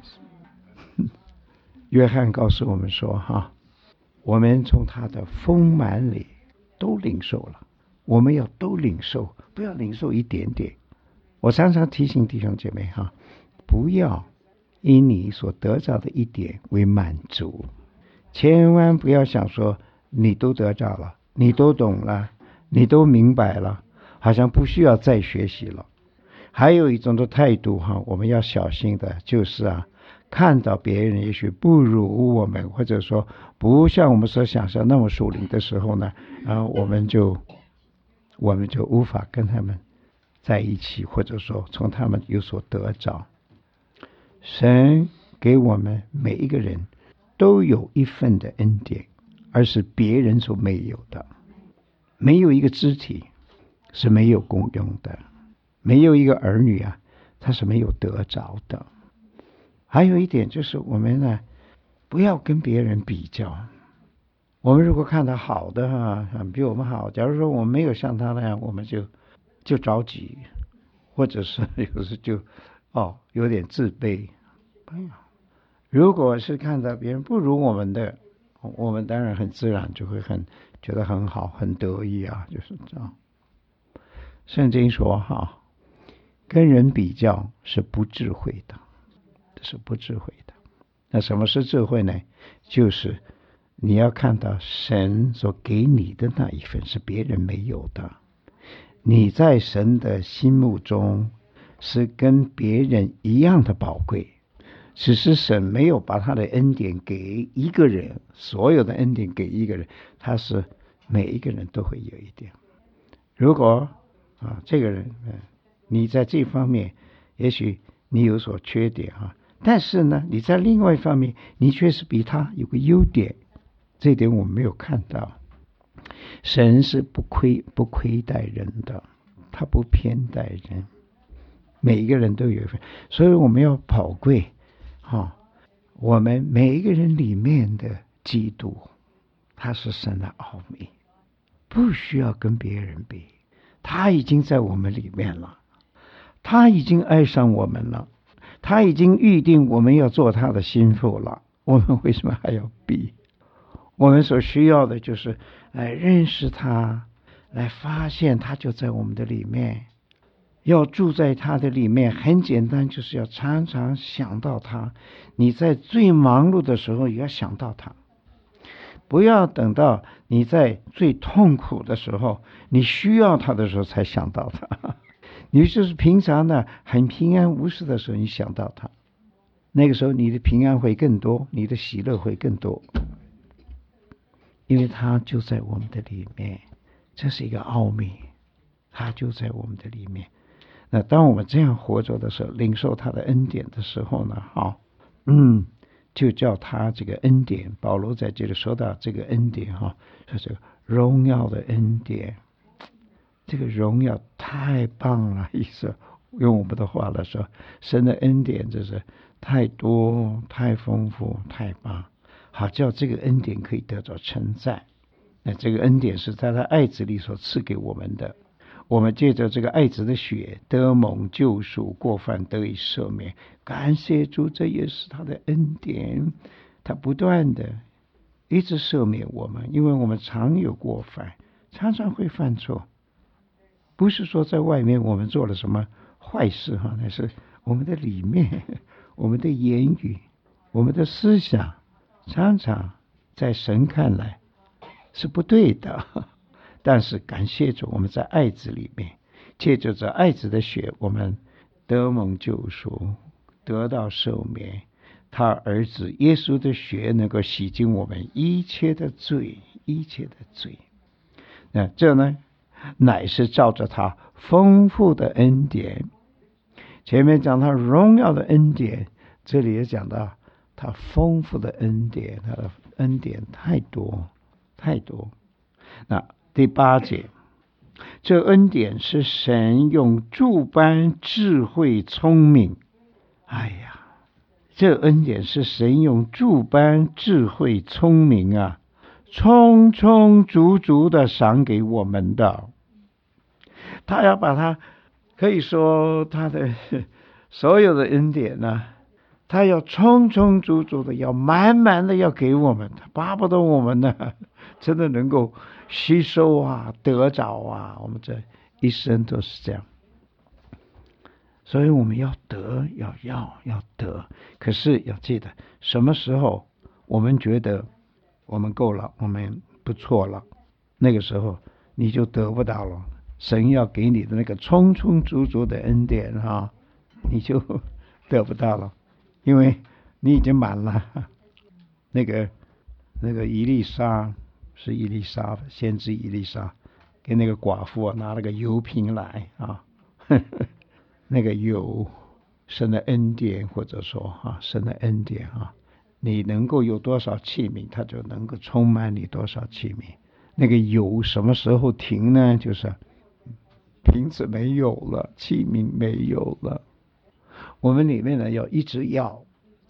约翰告诉我们说我们从他的丰满里都领受了，我们要都领受，不要领受一点点。我常常提醒弟兄姐妹不要以你所得到的一点为满足，千万不要想说你都得到了，你都懂了，你都明白了，好像不需要再学习了。还有一种的态度我们要小心的，就是看到别人也许不如我们，或者说不像我们所想象那么属灵的时候呢，我们就无法跟他们在一起，或者说从他们有所得着。神给我们每一个人都有一份的恩典，而是别人所没有的。没有一个肢体是没有功用的，没有一个儿女他是没有得着的。 还有一点就是我们呢，不要跟别人比较。我们如果看到好的比我们好，假如说我们没有像他那样，我们就着急，或者是有时就有点自卑。如果是看到别人不如我们的，我们当然很自然就会觉得很好，很得意啊，就是这样。圣经说跟人比较是不智慧的，这是不智慧的。那什么是智慧呢？就是你要看到神所给你的那一份是别人没有的，你在神的心目中是跟别人一样的宝贵，只是神没有把他的恩典给一个人，所有的恩典给一个人，他是每一个人都会有一点。如果这个人你在这方面也许你有所缺点但是呢你在另外一方面你却是比他有个优点，这一点我们没有看到。神是不亏待人的，他不偏待人，每一个人都有一份，所以我们要宝贵我们每一个人里面的基督，他是神的奥秘，不需要跟别人比，他已经在我们里面了，他已经爱上我们了，他已经预定我们要做他的心腹了，我们为什么还要比？我们所需要的就是来认识他，来发现他就在我们的里面，要住在他的里面，很简单，就是要常常想到他。你在最忙碌的时候也要想到他，不要等到你在最痛苦的时候，你需要他的时候才想到他。你就是平常呢很平安无事的时候，你想到他，那个时候你的平安会更多，你的喜乐会更多，因为他就在我们的里面，这是一个奥秘，他就在我们的里面。那当我们这样活着的时候，领受他的恩典的时候呢，就叫他这个恩典，保罗在这里说到这个恩典说这个荣耀的恩典，这个荣耀太棒了，意思用我们的话来说，神的恩典就是太多太丰富太棒，好叫这个恩典可以得到称赞。那这个恩典是在他爱子里所赐给我们的，我们借着这个爱子的血得蒙救赎，过犯得以赦免，感谢主，这也是他的恩典，他不断的一直赦免我们，因为我们常有过犯，常常会犯错，不是说在外面我们做了什么坏事那是我们的里面，我们的言语，我们的思想常常在神看来是不对的，但是感谢主，我们在爱子里面，借着这爱子的血，我们得蒙救赎，得到赦免，他儿子耶稣的血能够洗净我们一切的罪，一切的罪。那这呢乃是照着他丰富的恩典，前面讲他荣耀的恩典，这里也讲到他丰富的恩典，他的恩典太多太多。那第8节，这恩典是神用诸般智慧聪明，这恩典是神用诸般智慧聪明充充足足的赏给我们的。他要把他可以说他的所有的恩典他要充充足足的，要满满的要给我们，他巴不得我们真的能够吸收得着我们这一生都是这样。所以我们要得，要得，可是要记得什么时候我们觉得我们够了，我们不错了，那个时候你就得不到了神要给你的那个充充足足的恩典你就得不到了，因为你已经满了。那个以利沙，是以利沙，先知以利沙给那个寡妇拿了个油瓶来那个油，神的恩典，或者说神的恩典你能够有多少器皿，它就能够充满你多少器皿。那个油什么时候停呢？就是瓶子没有了，器皿没有了。我们里面呢要一直要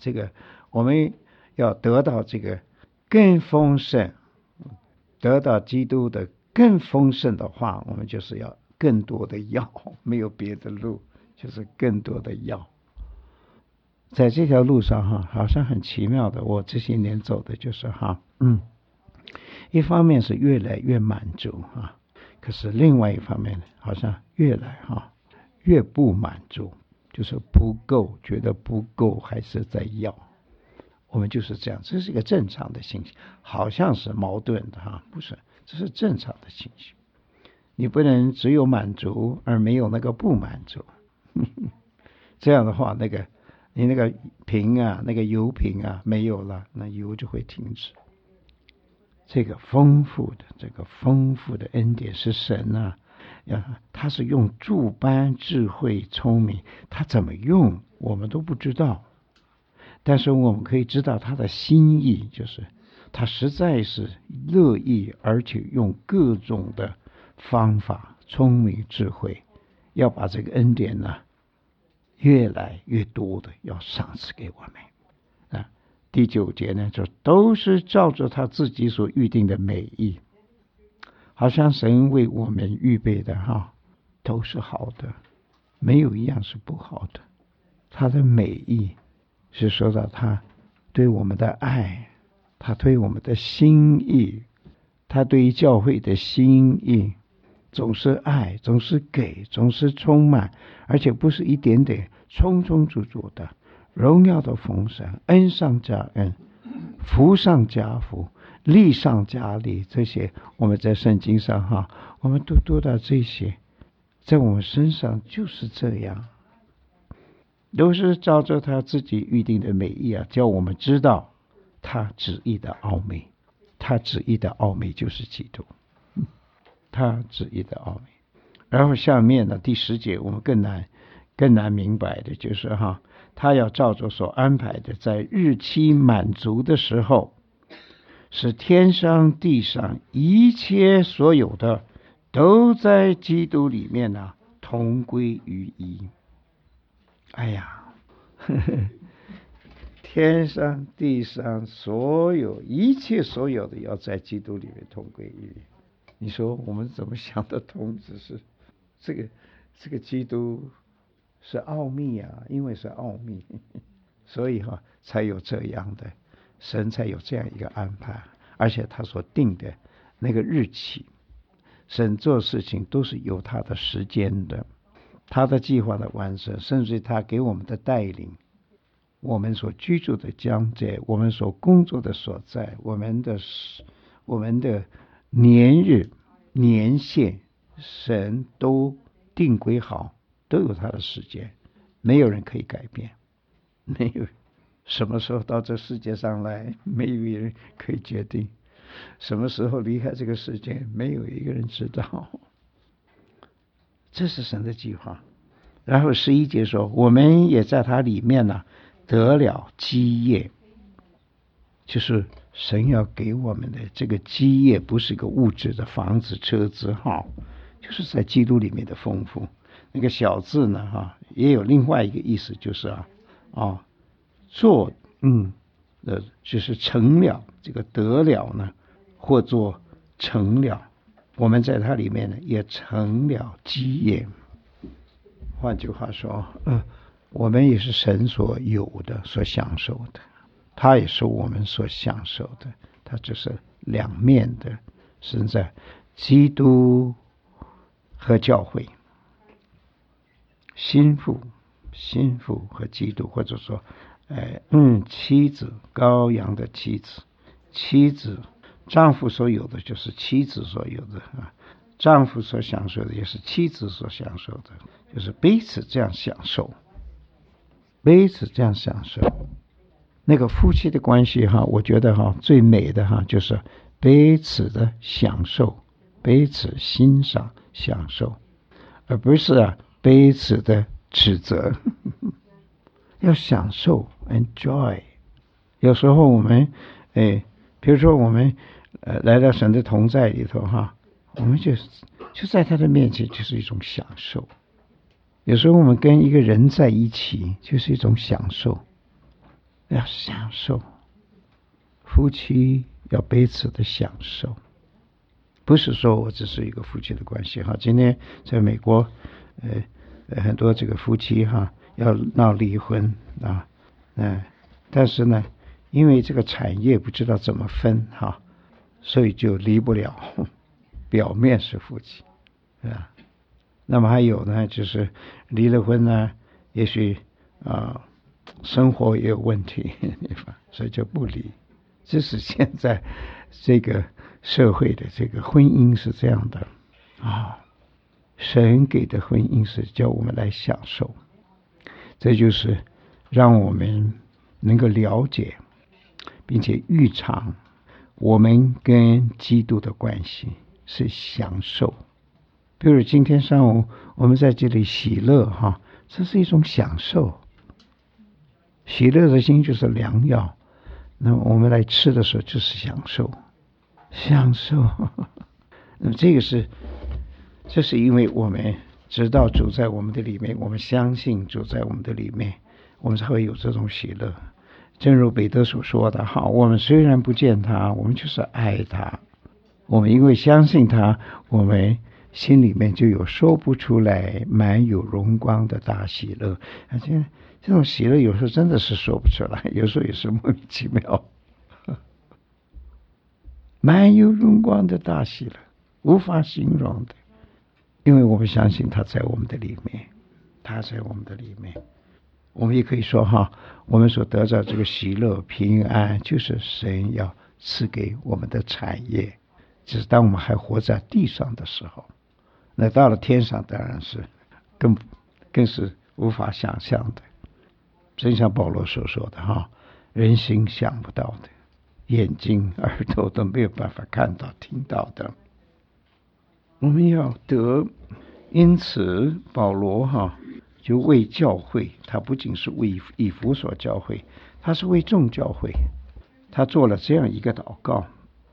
这个我们要得到这个更丰盛，得到基督的更丰盛的话，我们就是要更多的要，没有别的路，就是更多的要。在这条路上好像很奇妙的，我这些年走的就是一方面是越来越满足可是另外一方面好像越来越不满足，就是不够，觉得不够，还是在要。我们就是这样，这是一个正常的情形，好像是矛盾的不是，这是正常的情形。你不能只有满足而没有那个不满足这样的话，你那个瓶那个油瓶没有了，那油就会停止。这个丰富的恩典是神他是用诸般智慧聪明，他怎么用我们都不知道，但是我们可以知道他的心意，就是他实在是乐意，而且用各种的方法，聪明智慧，要把这个恩典越来越多的要赏赐给我们第9节呢，就都是照着他自己所预定的美意，好像神为我们预备的都是好的，没有一样是不好的。他的美意是说到他对我们的爱，他对我们的心意，他对于教会的心意，总是爱，总是给，总是充满，而且不是一点点，充充足足的，荣耀的丰盛，恩上加恩，福上加福，利上加利，这些我们在圣经上我们都读到这些，在我们身上就是这样，都是照着他自己预定的美意叫我们知道他旨意的奥秘。他旨意的奥秘就是基督，他旨意的奥秘。然后下面呢，第10节我们更难明白的就是他要照着所安排的，在日期满足的时候，使天上地上一切所有的都在基督里面同归于一。哎呀天上地上一切所有的要在基督里面同归于一。你说我们怎么想得通？只是这个基督是奥秘因为是奥秘，所以才有这样的，神才有这样一个安排，而且他所定的那个日期，神做事情都是有他的时间的，他的计划的完成，甚至他给我们的带领，我们所居住的疆界，我们所工作的所在，我们的年日年限，神都定规好，都有他的时间，没有人可以改变，没有什么时候到这世界上来，没有一人可以决定，什么时候离开这个世界，没有一个人知道，这是神的计划。然后11节说，我们也在他里面得了基业，就是神要给我们的这个基业，不是一个物质的房子车子就是在基督里面的丰富。那个小字呢也有另外一个意思，就是做就是成了，这个得了呢，或做成了，我们在它里面呢也成了基业。换句话说我们也是神所有的，所享受的，他也是我们所享受的，他只是两面的，身在基督和教会，心腹和基督，或者说妻子，羔羊的妻子，丈夫所有的就是妻子所有的丈夫所享受的也是妻子所享受的，就是彼此这样享受，那个夫妻的关系我觉得最美的就是彼此的享受，彼此欣赏享受，而不是彼此的指责要享受 enjoy。 有时候我们比如说我们来到神的同在里头我们就在他的面前就是一种享受。有时候我们跟一个人在一起就是一种享受， 要享受，夫妻要彼此的享受，不是说我只是一个夫妻的关系哈。今天在美国，很多这个夫妻哈要闹离婚啊，但是呢，因为这个产业不知道怎么分哈，所以就离不了。表面是夫妻，啊，那么还有呢，就是离了婚呢，也许生活也有问题，所以就不离。这是现在这个社会的这个婚姻是这样的啊，神给的婚姻是叫我们来享受，这就是让我们能够了解，并且预尝我们跟基督的关系是享受。比如今天上午我们在这里喜乐哈，这是一种享受。喜乐的心就是良药，那么我们来吃的时候就是享受，享受。那么这是因为我们知道主在我们的里面，我们相信主在我们的里面，我们才会有这种喜乐。正如彼得所说的哈，我们虽然不见他，我们就是爱他。我们因为相信他，我们心里面就有说不出来满有荣光的大喜乐。而且这种喜乐有时候真的是说不出来，有时候也是莫名其妙。满有荣光的大喜乐，无法形容的，因为我们相信他在我们的里面，他在我们的里面。我们也可以说哈，我们所得到这个喜乐平安，就是神要赐给我们的产业，只是当我们还活在地上的时候。那到了天上当然是更是无法想象的，正像保罗所说的哈，人心想不到的，眼睛耳朵都没有办法看到听到的，我们要得。因此保罗哈就为教会，他不仅是为以弗所教会，他是为众教会，他做了这样一个祷告，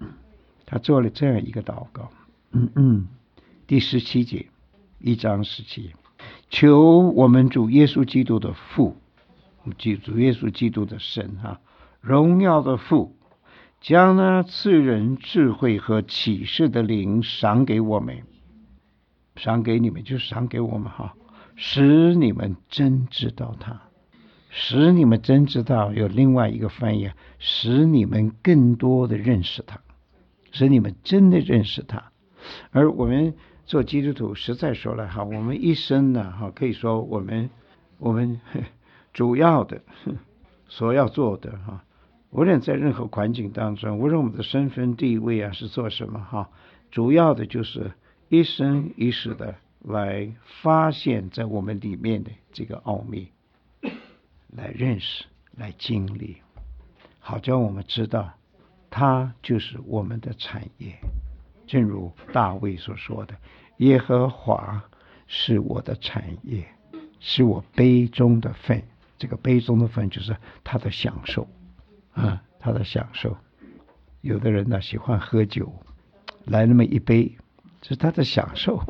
第17节，1章17，求我们主耶稣基督的父，主耶稣基督的神哈，荣耀的父，将那赐人智慧和启示的灵赏给我们，赏给你们就是赏给我们哈，使你们真知道他，使你们真知道，有另外一个翻译，使你们更多的认识他，使你们真的认识他。而我们做基督徒，实在说来哈，我们一生呢哈，可以说我们主要的所要做的哈，无论在任何环境当中，无论我们的身份地位啊是做什么哈，主要的就是一生一世的来发现在我们里面的这个奥秘，来认识，来经历，好叫我们知道它就是我们的产业。正如大卫所说的，耶和华是我的产业，是我杯中的份。这个杯中的份就是他的享受啊，他的享受。有的人呢喜欢喝酒，来那么一杯，这是他的享受。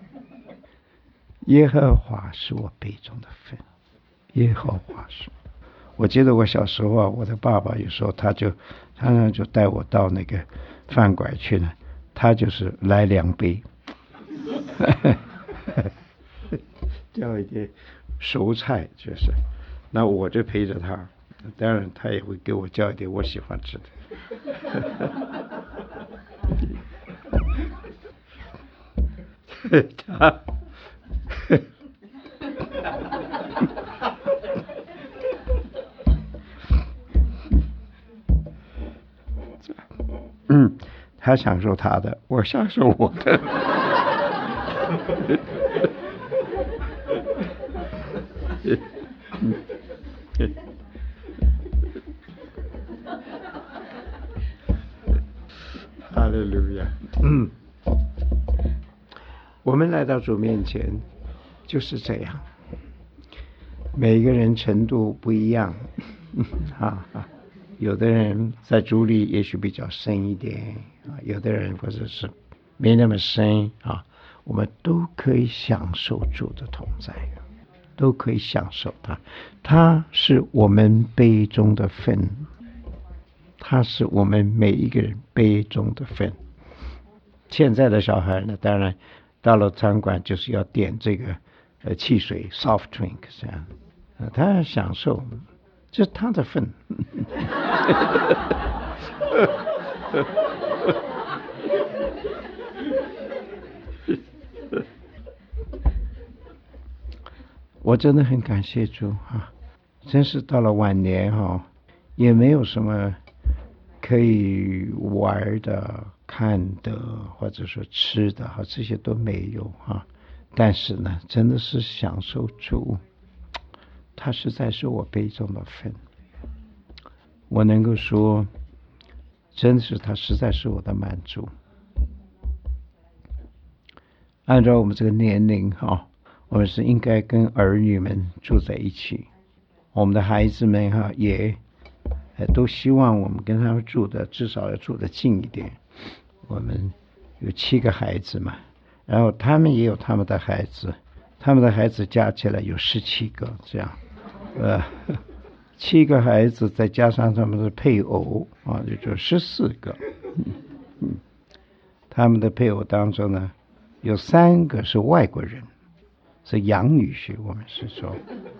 耶和华是我杯中的份，耶和华是。我记得我小时候啊，我的爸爸有时候他就带我到那个饭馆去呢，他就是来2杯，叫一点熟菜就是，那我就陪着他，当然他也会给我叫一点我喜欢吃的。他享受他的，我享受我的。哈利路亚。我们来到主面前就是这样，每个人程度不一样有的人在主里也许比较深一点有的人或者是没那么深我们都可以享受主的同在。 都可以享受它。它是我们杯中的分，它是我们每一个人杯中的分。现在的小孩呢，当然到了餐馆就是要点这个汽水 soft drink 这样，他享受，这是他的份。我真的很感谢主啊！真是到了晚年哈，也没有什么可以玩的、看的，或者说吃的哈，这些都没有哈。但是呢，真的是享受主，他实在是我杯中的分。我能够说，真是他实在是我的满足。按照我们这个年龄哈，我们是应该跟儿女们住在一起，我们的孩子们哈也都希望我们跟他们住的至少要住得近一点。我们有7个孩子嘛，然后他们也有他们的孩子，他们的孩子加起来有17个，这样，7个孩子再加上他们的配偶啊，就14个。他们的配偶当中呢，有3个是外国人，是洋女婿，我们是说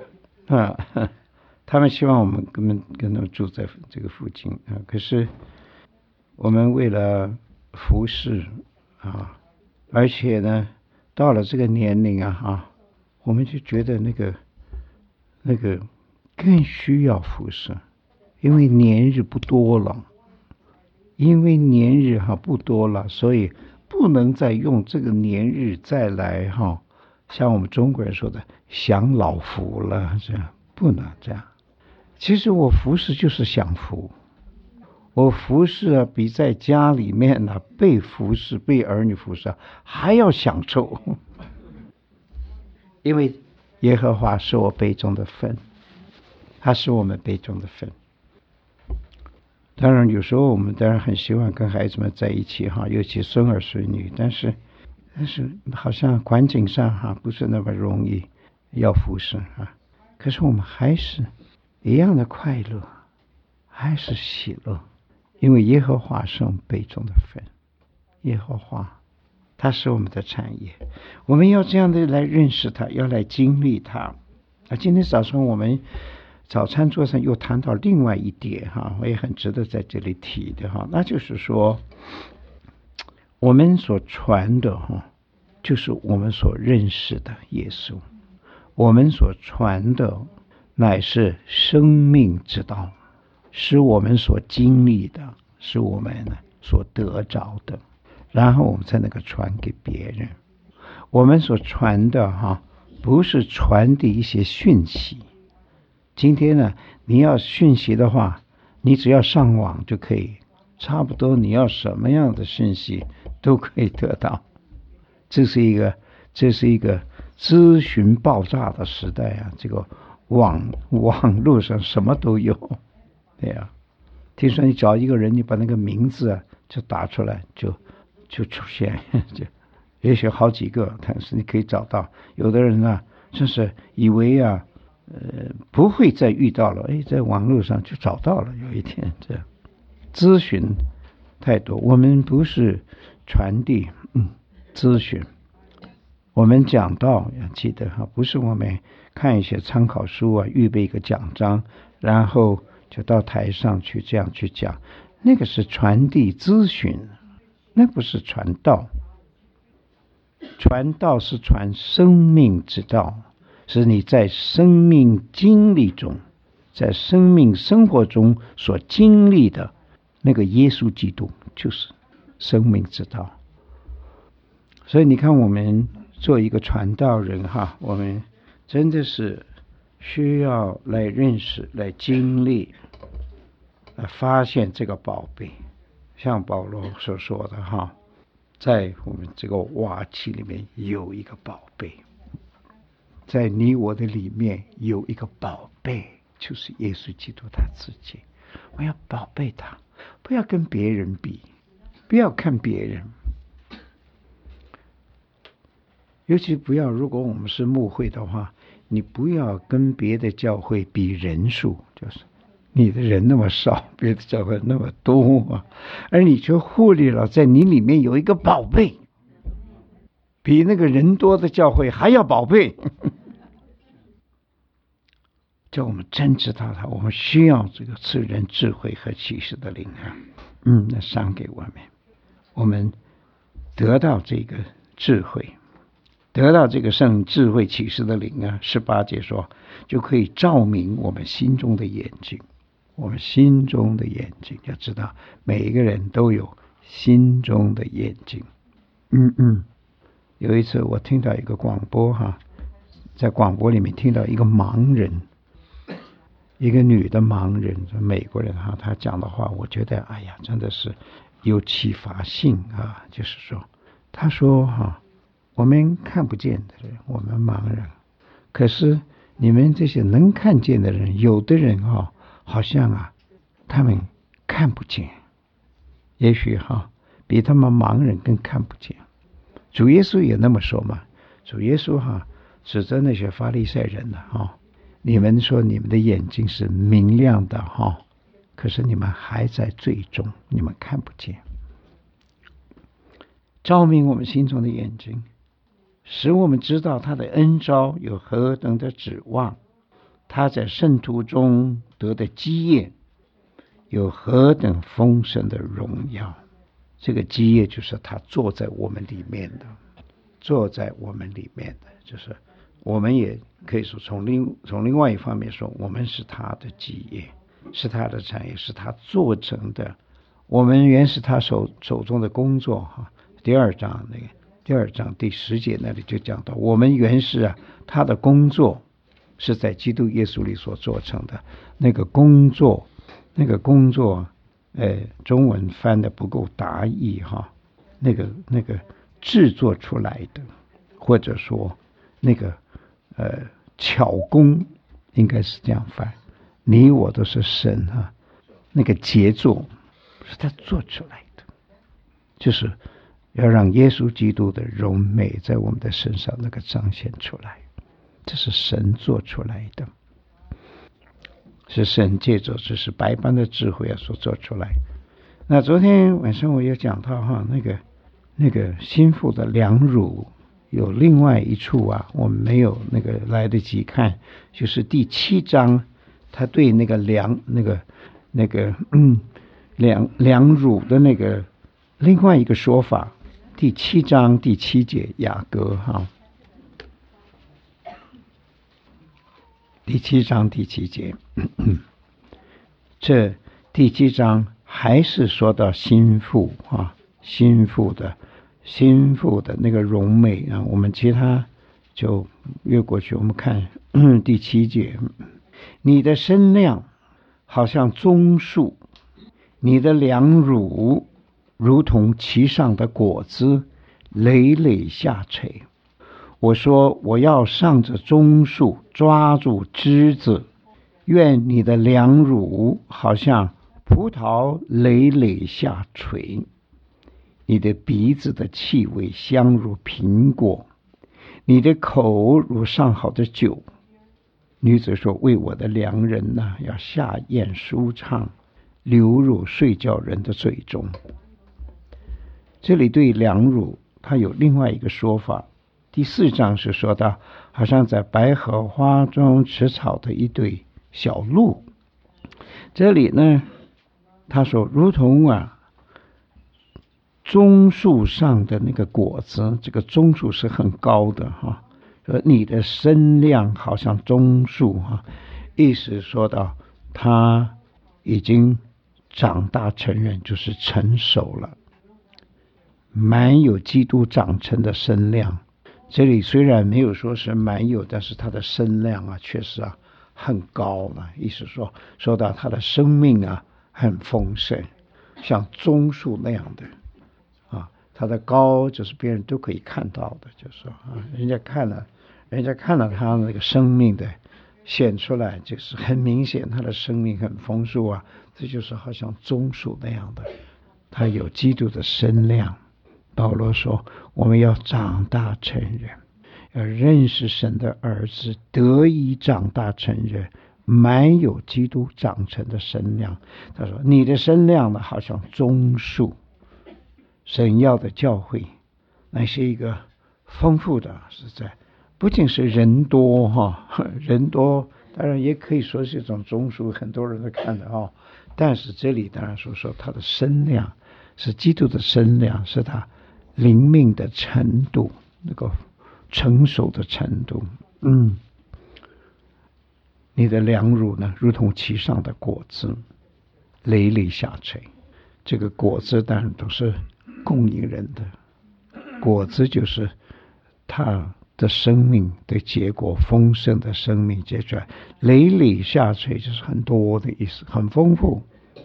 他们希望我们跟他们住在这个附近啊。可是我们为了服侍啊，而且呢，到了这个年龄啊，我们就觉得那个更需要服侍，因为年日不多了，不多了，所以不能再用这个年日再来像我们中国人说的享老福了，这样不能这样。其实我服侍就是享福，我服侍比在家里面被服侍、被儿女服侍还要享受，因为耶和华是我杯中的分，他是我们杯中的分。当然有时候我们当然很希望跟孩子们在一起尤其孙儿孙女，但是好像环境上不是那么容易要服侍可是我们还是一样的快乐，还是喜乐，因为耶和华是我们杯中的分，耶和华他是我们的产业，我们要这样的来认识他，要来经历他。今天早上我们早餐桌上又谈到另外一点我也很值得在这里提的那就是说，我们所传的就是我们所认识的耶稣，我们所传的乃是生命之道，是我们所经历的，是我们所得着的，然后我们才能够传给别人。我们所传的不是传递一些讯息。今天呢，你要讯息的话，你只要上网就可以，差不多你要什么样的讯息都可以得到。这是一个资讯爆炸的时代这个网络上什么都有，对听说你找一个人，你把那个名字就打出来，就出现，也许好几个，但是你可以找到。有的人真是以为不会再遇到了，在网络上就找到了，有一天这样。咨询太多，我们不是传递咨询，我们讲道要记得不是我们看一些参考书预备一个讲章，然后就到台上去这样去讲，那个是传递咨询，那不是传道。传道是传生命之道，是你在生命经历中，在生命生活中所经历的那个耶稣基督，就是生命之道。所以你看，我们做一个传道人我们真的是需要来认识、来经历、来发现这个宝贝。像保罗所说的在我们这个瓦器里面有一个宝贝，在你我的里面有一个宝贝，就是耶稣基督他自己。我要宝贝他，不要跟别人比，不要看别人，尤其不要，如果我们是牧会的话， 你不要跟别的教会比人数，就是你的人那么少，别的教会那么多啊，而你却忽略了在你里面有一个宝贝，比那个人多的教会还要宝贝。叫我们真知道它，我们需要这个赐人智慧和启示的灵啊，那赏给我们得到这个智慧，得到这个圣智慧启示的灵啊，18节说就可以照明我们心中的眼睛。我们心中的眼睛，要知道每一个人都有心中的眼睛。有一次我听到一个广播在广播里面听到一个盲人，一个女的盲人，美国人她讲的话，我觉得哎呀，真的是有启发性啊。就是说，她说我们看不见的人，我们盲人，可是你们这些能看见的人，有的人好像他们看不见，也许比他们盲人更看不见。主耶稣也那么说嘛，主耶稣指着那些法利赛人你们说你们的眼睛是明亮的可是你们还在罪中，你们看不见。照明我们心中的眼睛，使我们知道他的恩召有何等的指望，他在圣徒中得的基业有何等丰盛的荣耀。这个基业就是他坐在我们里面的，就是我们也可以说从另外一方面说，我们是他的基业，是他的产业，是他做成的。我们原是他手中的工作第二章第10节那里就讲到，我们原是他的工作，是在基督耶稣里所做成的。那个工作中文翻的不够达意那个制作出来的，或者说那个巧工，应该是这样翻。你我都是神那个杰作是他做出来的，就是要让耶稣基督的荣美在我们的身上那个彰显出来，这是神做出来的，是神借着这是百般的智慧所做出来。那昨天晚上我也讲到那个心腹的两乳有另外一处我们没有来得及看，就是第7章，他对那个两乳的那个另外一个说法。第7章第7节，雅各第7章第7节，这第7章还是说到心腹心腹的那个荣美我们其他就越过去。我们看第7节，你的身量好像棕树，你的两乳如同其上的果子，累累下垂。我说我要上着棕树，抓住枝子，愿你的两乳好像葡萄累累下垂，你的鼻子的气味香如苹果，你的口如上好的酒。女子说，为我的良人要下咽舒畅，流入睡觉人的嘴中。这里对两乳它有另外一个说法。第4章是说到好像在百合花中吃草的一对小鹿。这里呢他说如同棕树上的那个果子，这个棕树是很高的说你的身量好像棕树意思说到他已经长大成人，就是成熟了，满有基督长成的身量。这里虽然没有说是满有，但是他的身量确实很高了，意思说到他的生命很丰盛，像棕树那样的他的高就是别人都可以看到的，就是说人家看了他那个生命的显出来，就是很明显他的生命很丰富这就是好像棕树那样的，他有基督的身量。保罗说我们要长大成人， 要认识神的儿子，得以长大成人，满有基督长成的身量。他说你的身量呢，好像棕树。神要的教会那是一个丰富的，实在不仅是人多人多当然也可以说是一种棕树，很多人都看的但是这里当然说他的身量是基督的身量，是他灵命的程度，那个成熟的程度。你的良乳呢，如同其上的果子，累累下垂。这个果子当然都是供应人的，果子就是他的生命的结果，丰盛的生命结出来，累累下垂就是很多的意思，很丰富。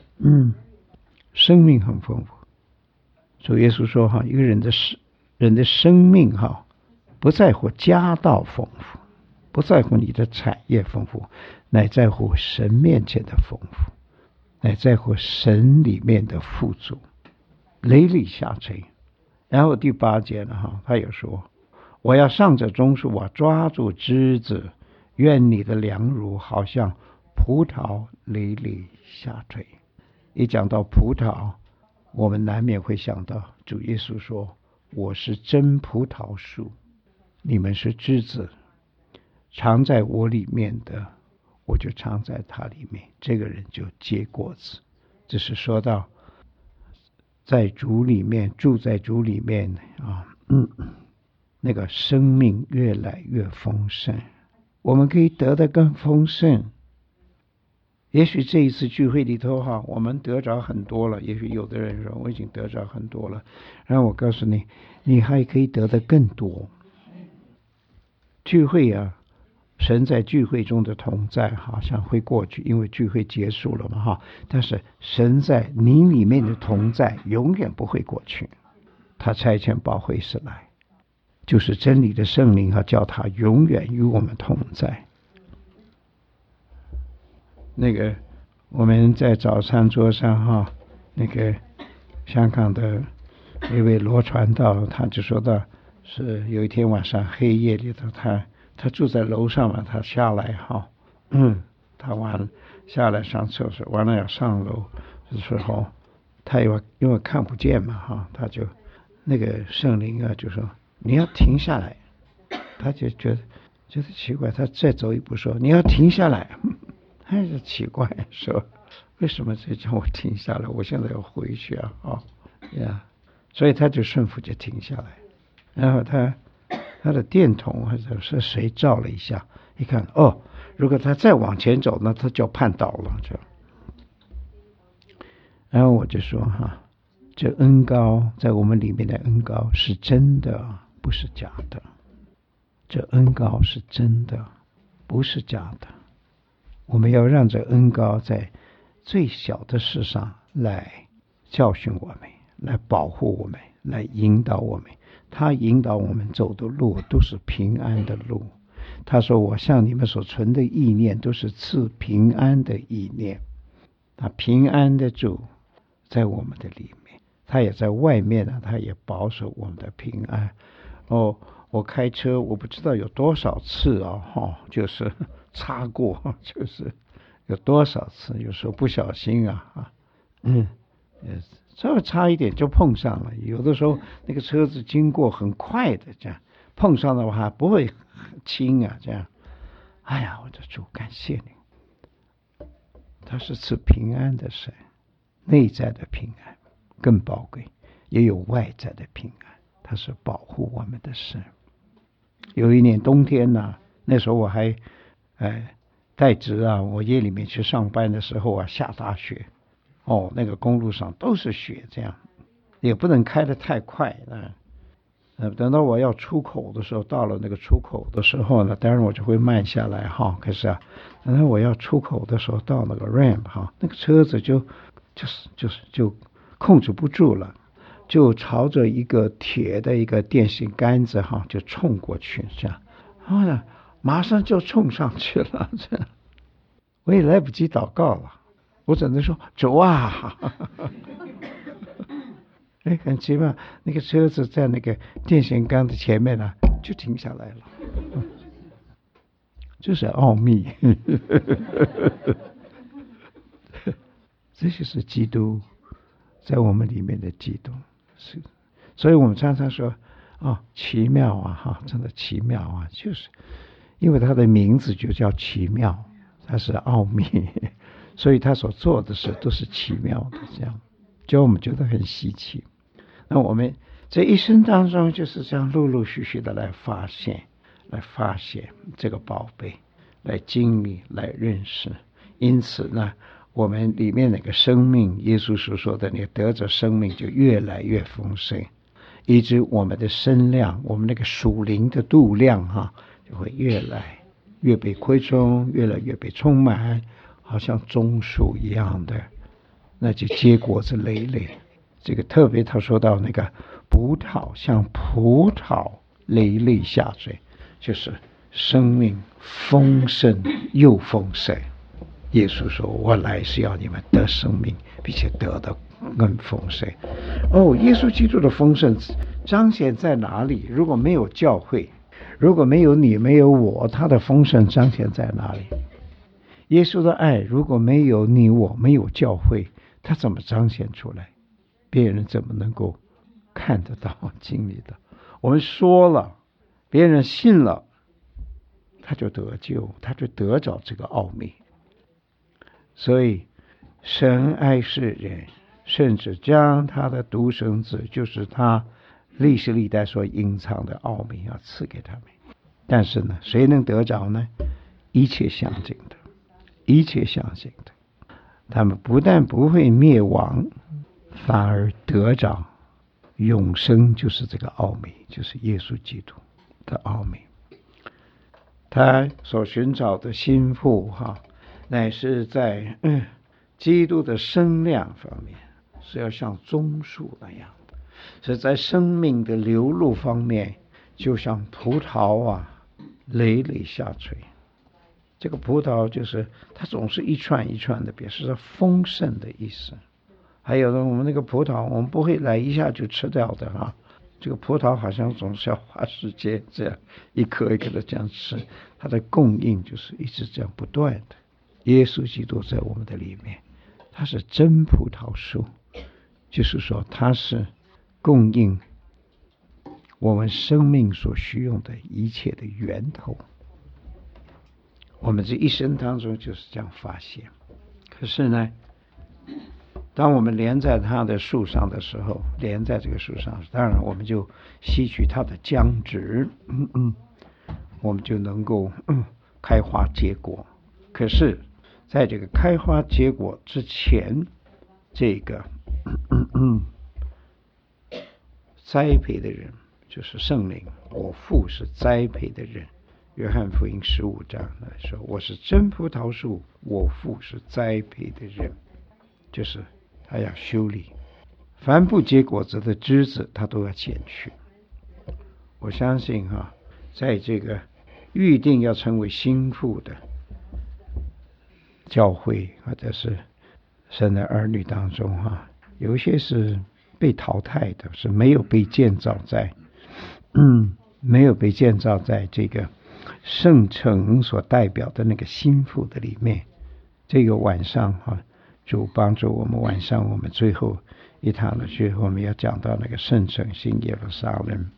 生命很丰富。主耶稣说一个人的生命不在乎家道丰富，不在乎你的产业丰富，乃在乎神面前的丰富，乃在乎神里面的富足，累累下垂。然后第8节呢他也说，我要上这棕树抓住枝子，愿你的良乳好像葡萄累累下垂。一讲到葡萄，我们难免会想到主耶稣说，我是真葡萄树，你们是枝子，藏在我里面的，我就藏在他里面，这个人就结果子。这是说到在主里面，住在主里面那个生命越来越丰盛，我们可以得的更丰盛。也许这一次聚会里头我们得着很多了，也许有的人说我已经得着很多了，然后我告诉你，你还可以得的更多。聚会神在聚会中的同在好像会过去，因为聚会结束了嘛但是神在你里面的同在永远不会过去。他差遣保惠师来，就是真理的圣灵叫他永远与我们同在。那个我们在早餐桌上那个香港的一位罗传道，他就说到是有一天晚上黑夜里头，他住在楼上嘛，他下来他下来上厕所，完了要上楼的时候，他因为看不见嘛他就那个圣灵就说你要停下来，他就觉得奇怪，他再走一步说你要停下来，他就奇怪说为什么这叫我停下来，我现在要回去所以他就顺服就停下来。然后他的电筒或者是谁照了一下，一看如果他再往前走，那他就绊倒了然后我就说这恩膏在我们里面的恩膏是真的，不是假的。这恩膏是真的，不是假的。我们要让这恩膏在最小的事上来教训我们，来保护我们，来引导我们。他引导我们走的路都是平安的路。他说我向你们所存的意念都是赐平安的意念。他平安的主在我们的里面，他也在外面他也保守我们的平安。我开车我不知道有多少次就是擦过，就是有多少次，有时候不小心稍微差一点就碰上了。有的时候那个车子经过很快的，这样碰上的话不会轻这样。哎呀，我的主，感谢你，他是赐平安的神，内在的平安更宝贵，也有外在的平安，他是保护我们的神。有一年冬天那时候我还带职我夜里面去上班的时候下大雪那个公路上都是雪，这样也不能开得太快等到我要出口的时候，到了那个出口的时候呢，当然我就会慢下来可是等到我要出口的时候，到那个 ramp 那个车子就控制不住了，就朝着一个铁的一个电线杆子就冲过去，这样然后呢马上就冲上去了，这样我也来不及祷告了，我只能说主啊很奇妙，那个车子在那个电线杆的前面就停下来了。 这是奥秘。这就是基督在我们里面的基督，是，所以我们常常说奇妙啊，真的奇妙啊，就是因为他的名字就叫奇妙，他是奥秘，所以他所做的事都是奇妙的，这样就我们觉得很稀奇。那我们这一生当中就是这样陆陆续续的来发现这个宝贝，来经历，来认识。因此呢，我们里面那个生命，耶稣所说的，你得着生命就越来越丰盛，以致我们的身量，我们那个属灵的度量就会越来越被扩充，越来越被充满，好像棕树一样的，那就结果子累累。这个特别他说到那个葡萄像葡萄累累下垂，就是生命丰盛又丰盛。耶稣说，我来是要你们得生命，并且得的更丰盛。耶稣基督的丰盛彰显在哪里？如果没有教会，如果没有你没有我，他的丰盛彰显在哪里？耶稣的爱如果没有你我，没有教会，他怎么彰显出来？别人怎么能够看得到经历的？我们说了，别人信了，他就得救，他就得着这个奥秘。所以神爱世人，甚至将他的独生子，就是他历史历代所隐藏的奥秘要赐给他们。但是呢，谁能得着呢？一切相信的，一切相信的，他们不但不会灭亡，反而得着永生，就是这个奥秘，就是耶稣基督的奥秘。他所寻找的心腹乃是在基督的身量方面，是要像棕树那样，是在生命的流露方面，就像葡萄累累下垂。这个葡萄就是它总是一串一串的，表示丰盛的意思。还有呢，我们那个葡萄，我们不会来一下就吃掉的这个葡萄好像总是要花时间，这样一颗一颗的这样吃，它的供应就是一直这样不断的。耶稣基督在我们的里面，他是真葡萄树，就是说他是供应我们生命所需用的一切的源头。我们这一生当中就是这样发现。可是呢，当我们连在他的树上的时候，连在这个树上，当然我们就吸取它的浆汁，我们就能够开花结果。可是在这个开花结果之前，这个栽培的人就是圣灵，我父是栽培的人。约翰福音15章来说，我是真葡萄树，我父是栽培的人，就是他要修理，凡不结果子的枝子他都要剪去。我相信在这个预定要成为心腹的教会或者是神的儿女当中有一些是被淘汰的，是没有被建造在没有被建造在这个圣城所代表的那个心腹的里面。这个晚上主帮助我们，晚上我们最后一堂的时候，我们要讲到那个圣城新耶路撒冷。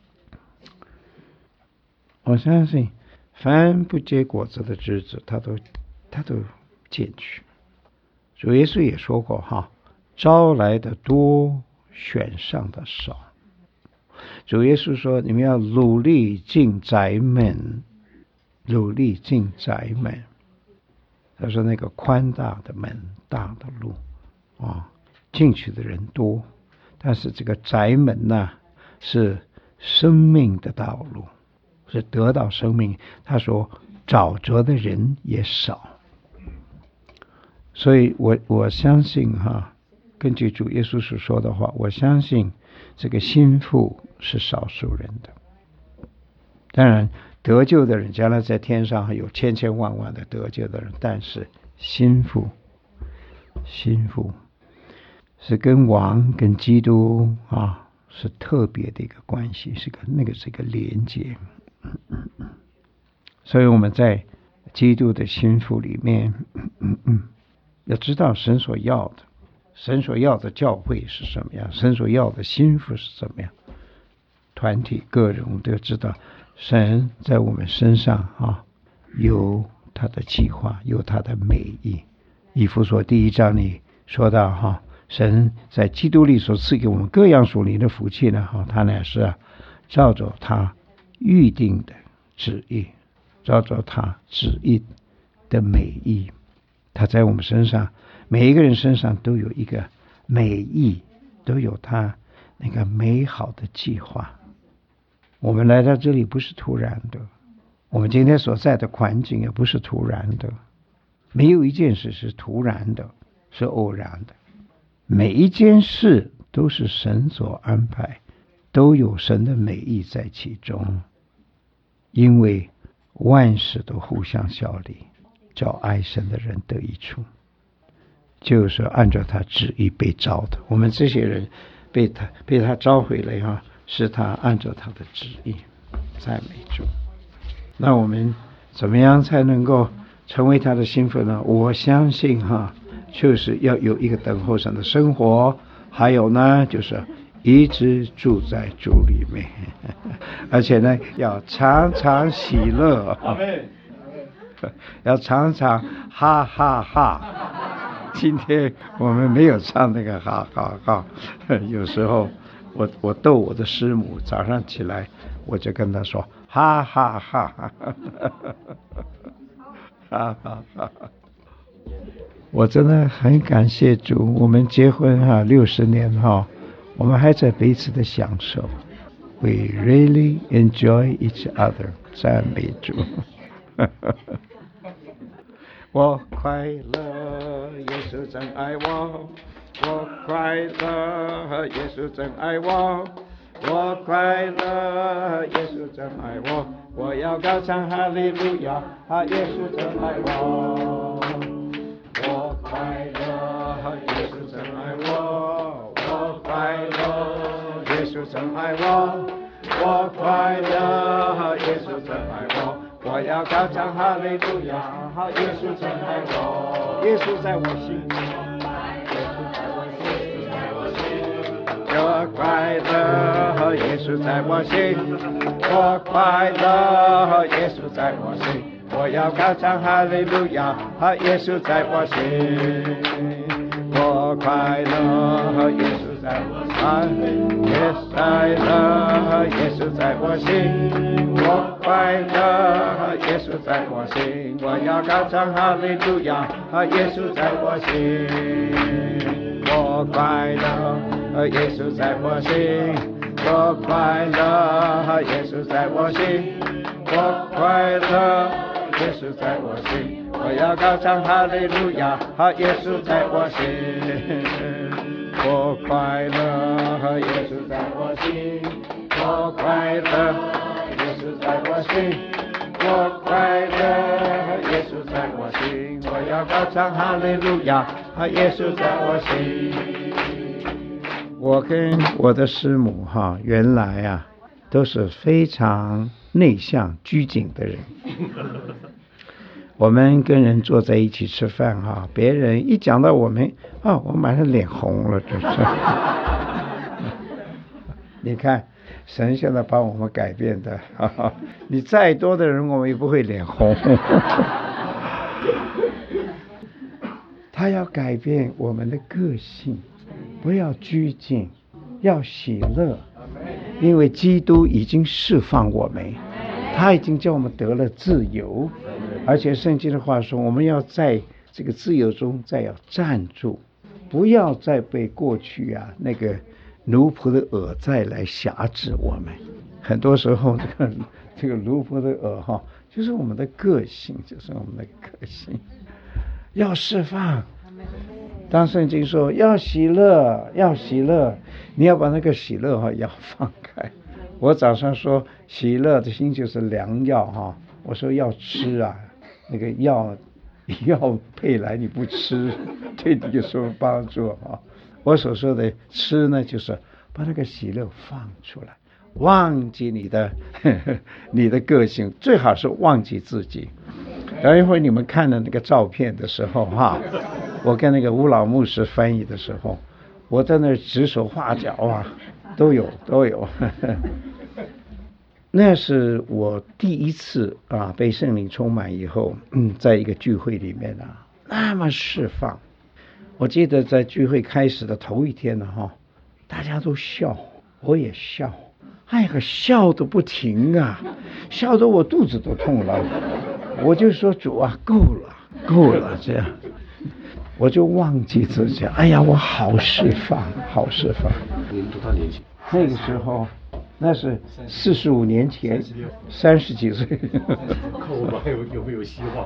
我相信凡不结果子的枝子他都剪去。主耶稣也说过招来的多，选上的少。主耶稣说，你们要努力进宅门，努力进宅门。他说那个宽大的门，大的路进去的人多，但是这个宅门是生命的道路，是得到生命。他说找着的人也少。所以我相信根据主耶稣所说的话，我相信这个心腹是少数人的。当然得救的人将来在天上还有千千万万的得救的人，但是心腹是跟王跟基督是特别的一个关系，是个连接。 所以我们在基督的心腹里面，要知道神所要的，神所要的教会是什么样，神所要的心腹是怎么样。团体个人我们都要知道，神在我们身上有他的计划，有他的美意。以弗所第1章里说到神在基督里所赐给我们各样属灵的福气呢，他乃是照着他预定的旨意，照着他旨意的美意，他在我们身上每一个人身上都有一个美意，都有他那个美好的计划。我们来到这里不是突然的，我们今天所在的环境也不是突然的，没有一件事是突然的，是偶然的。每一件事都是神所安排，都有神的美意在其中，因为万事都互相效力，叫爱神的人得益处，就是按照他旨意被召的。我们这些人被他召回来是他按照他的旨意赞美主。那我们怎么样才能够成为他的心腹呢？我相信就是要有一个等候神的生活，还有呢就是一直住在主里面，而且呢要常常喜乐，要常常哈哈哈。今天我们没有唱那个哈哈哈，有时候我逗我的师母，早上起来我就跟她说哈哈哈，哈哈哈。我真的很感谢主，我们结婚60年我们还在彼此的享受。We really enjoy each other， 赞美主。我快乐，耶稣真爱我，我快乐，耶稣真爱我，我快乐，耶稣真爱我，我要高唱哈利路亚，耶稣真爱我。我快乐，耶稣真爱我，我快乐，耶稣真爱我，我快乐，耶稣真爱我，我要高唱哈利路亚，耶稣真爱我，耶稣在我心，耶稣在我心，我快乐，耶稣在我心，我快乐，耶稣在我心，我要高唱哈利路亚，耶稣在我心，我快乐，耶稣在我心，耶稣快乐，耶稣在我心，我快乐，耶稣在我心，我要高唱哈利路亚，耶稣在我心，我快乐，耶稣在我心，我快乐，耶稣在我心，我快乐，耶稣在我心，我要高唱哈利路亚，耶稣在我心，我快乐，耶稣在我心，我快乐，耶稣在我心，我快乐，耶稣在我心，我要高唱哈利路亚，耶稣在我心。我跟我的师母原来都是非常内向拘谨的人。我们跟人坐在一起吃饭别人一讲到我们我马上脸红了，就是你看神现在把我们改变的你再多的人我们也不会脸红。他要改变我们的个性，不要拘谨，要喜乐，因为基督已经释放我们，他已经叫我们得了自由，而且圣经的话说，我们要在这个自由中再要站住，不要再被过去那个奴仆的軛再来辖制我们。很多时候这个奴仆的軛就是我们的个性，就是我们的个性要释放。当圣经说要喜乐，要喜乐，你要把那个喜乐要放开。我早上说喜乐的心就是良药我说要吃那个药配来你不吃，对你有什么帮助我所说的吃呢，就是把那个喜乐放出来。 忘记你的你的个性，最好是忘记自己。等一会儿你们看的那个照片的时候哈，我跟那个吴老牧师翻译的时候，我在那指手画脚啊，都有。那是我第一次啊被圣灵充满以后，在一个聚会里面啊，那么释放。我记得在聚会开始的头一天呢哈，大家都笑，我也笑，哎呀，笑得不停啊，笑得我肚子都痛了。我就说主啊，够了，这样，我就忘记自己。哎呀，我好释放。 您多大年纪？ 那个时候，那是45年前，30几岁。 看我们还有没有希望？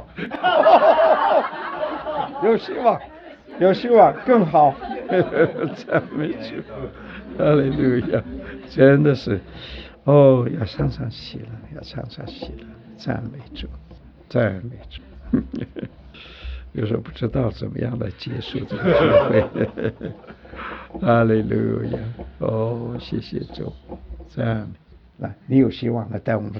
有希望，更好。赞美主，哈利路亚，真的是，要常常喜乐，赞美主。有时候不知道怎么样来结束这个聚会。哈利路亚，谢谢主，赞美。来，你有希望来带我们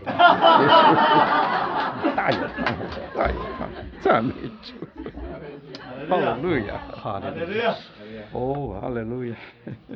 大有盼，赞美主。哈利路亚，哈利路亚，哈利路亚。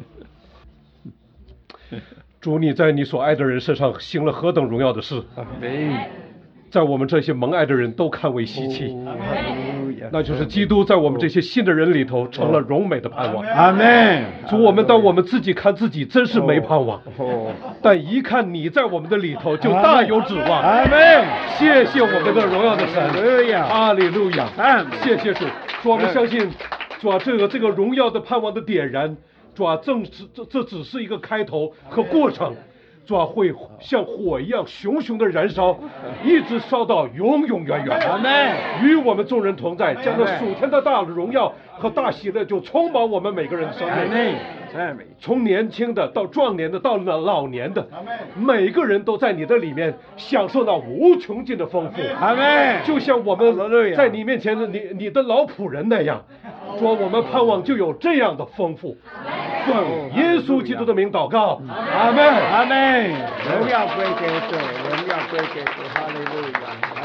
主，你在你所爱的人身上行了何等荣耀的事！ 阿门。 在我们这些蒙爱的人都看为稀奇，那就是基督在我们这些信的人里头成了荣美的盼望。 阿门。 主，我们自己看自己真是没盼望，但一看你在我们的里头就大有指望。 阿门。 谢谢我们的荣耀的神，哈利路亚，谢谢主。主，我们相信，主啊，这个荣耀的盼望的点燃，主啊，这只是一个开头和过程。主啊，会像火一样熊熊的燃烧，一直烧到永永远远。阿门。与我们众人同在，将那属天的大荣耀和大喜乐就充满我们每个人的生命。从年轻的到壮年的到老年的，每个人都在你的里面享受那无穷尽的丰富。阿门。就像我们在你面前的你的老仆人那样，说我们盼望就有这样的丰富。奉耶稣基督的名祷告，阿门， 阿门。荣耀归给主，哈利路亚。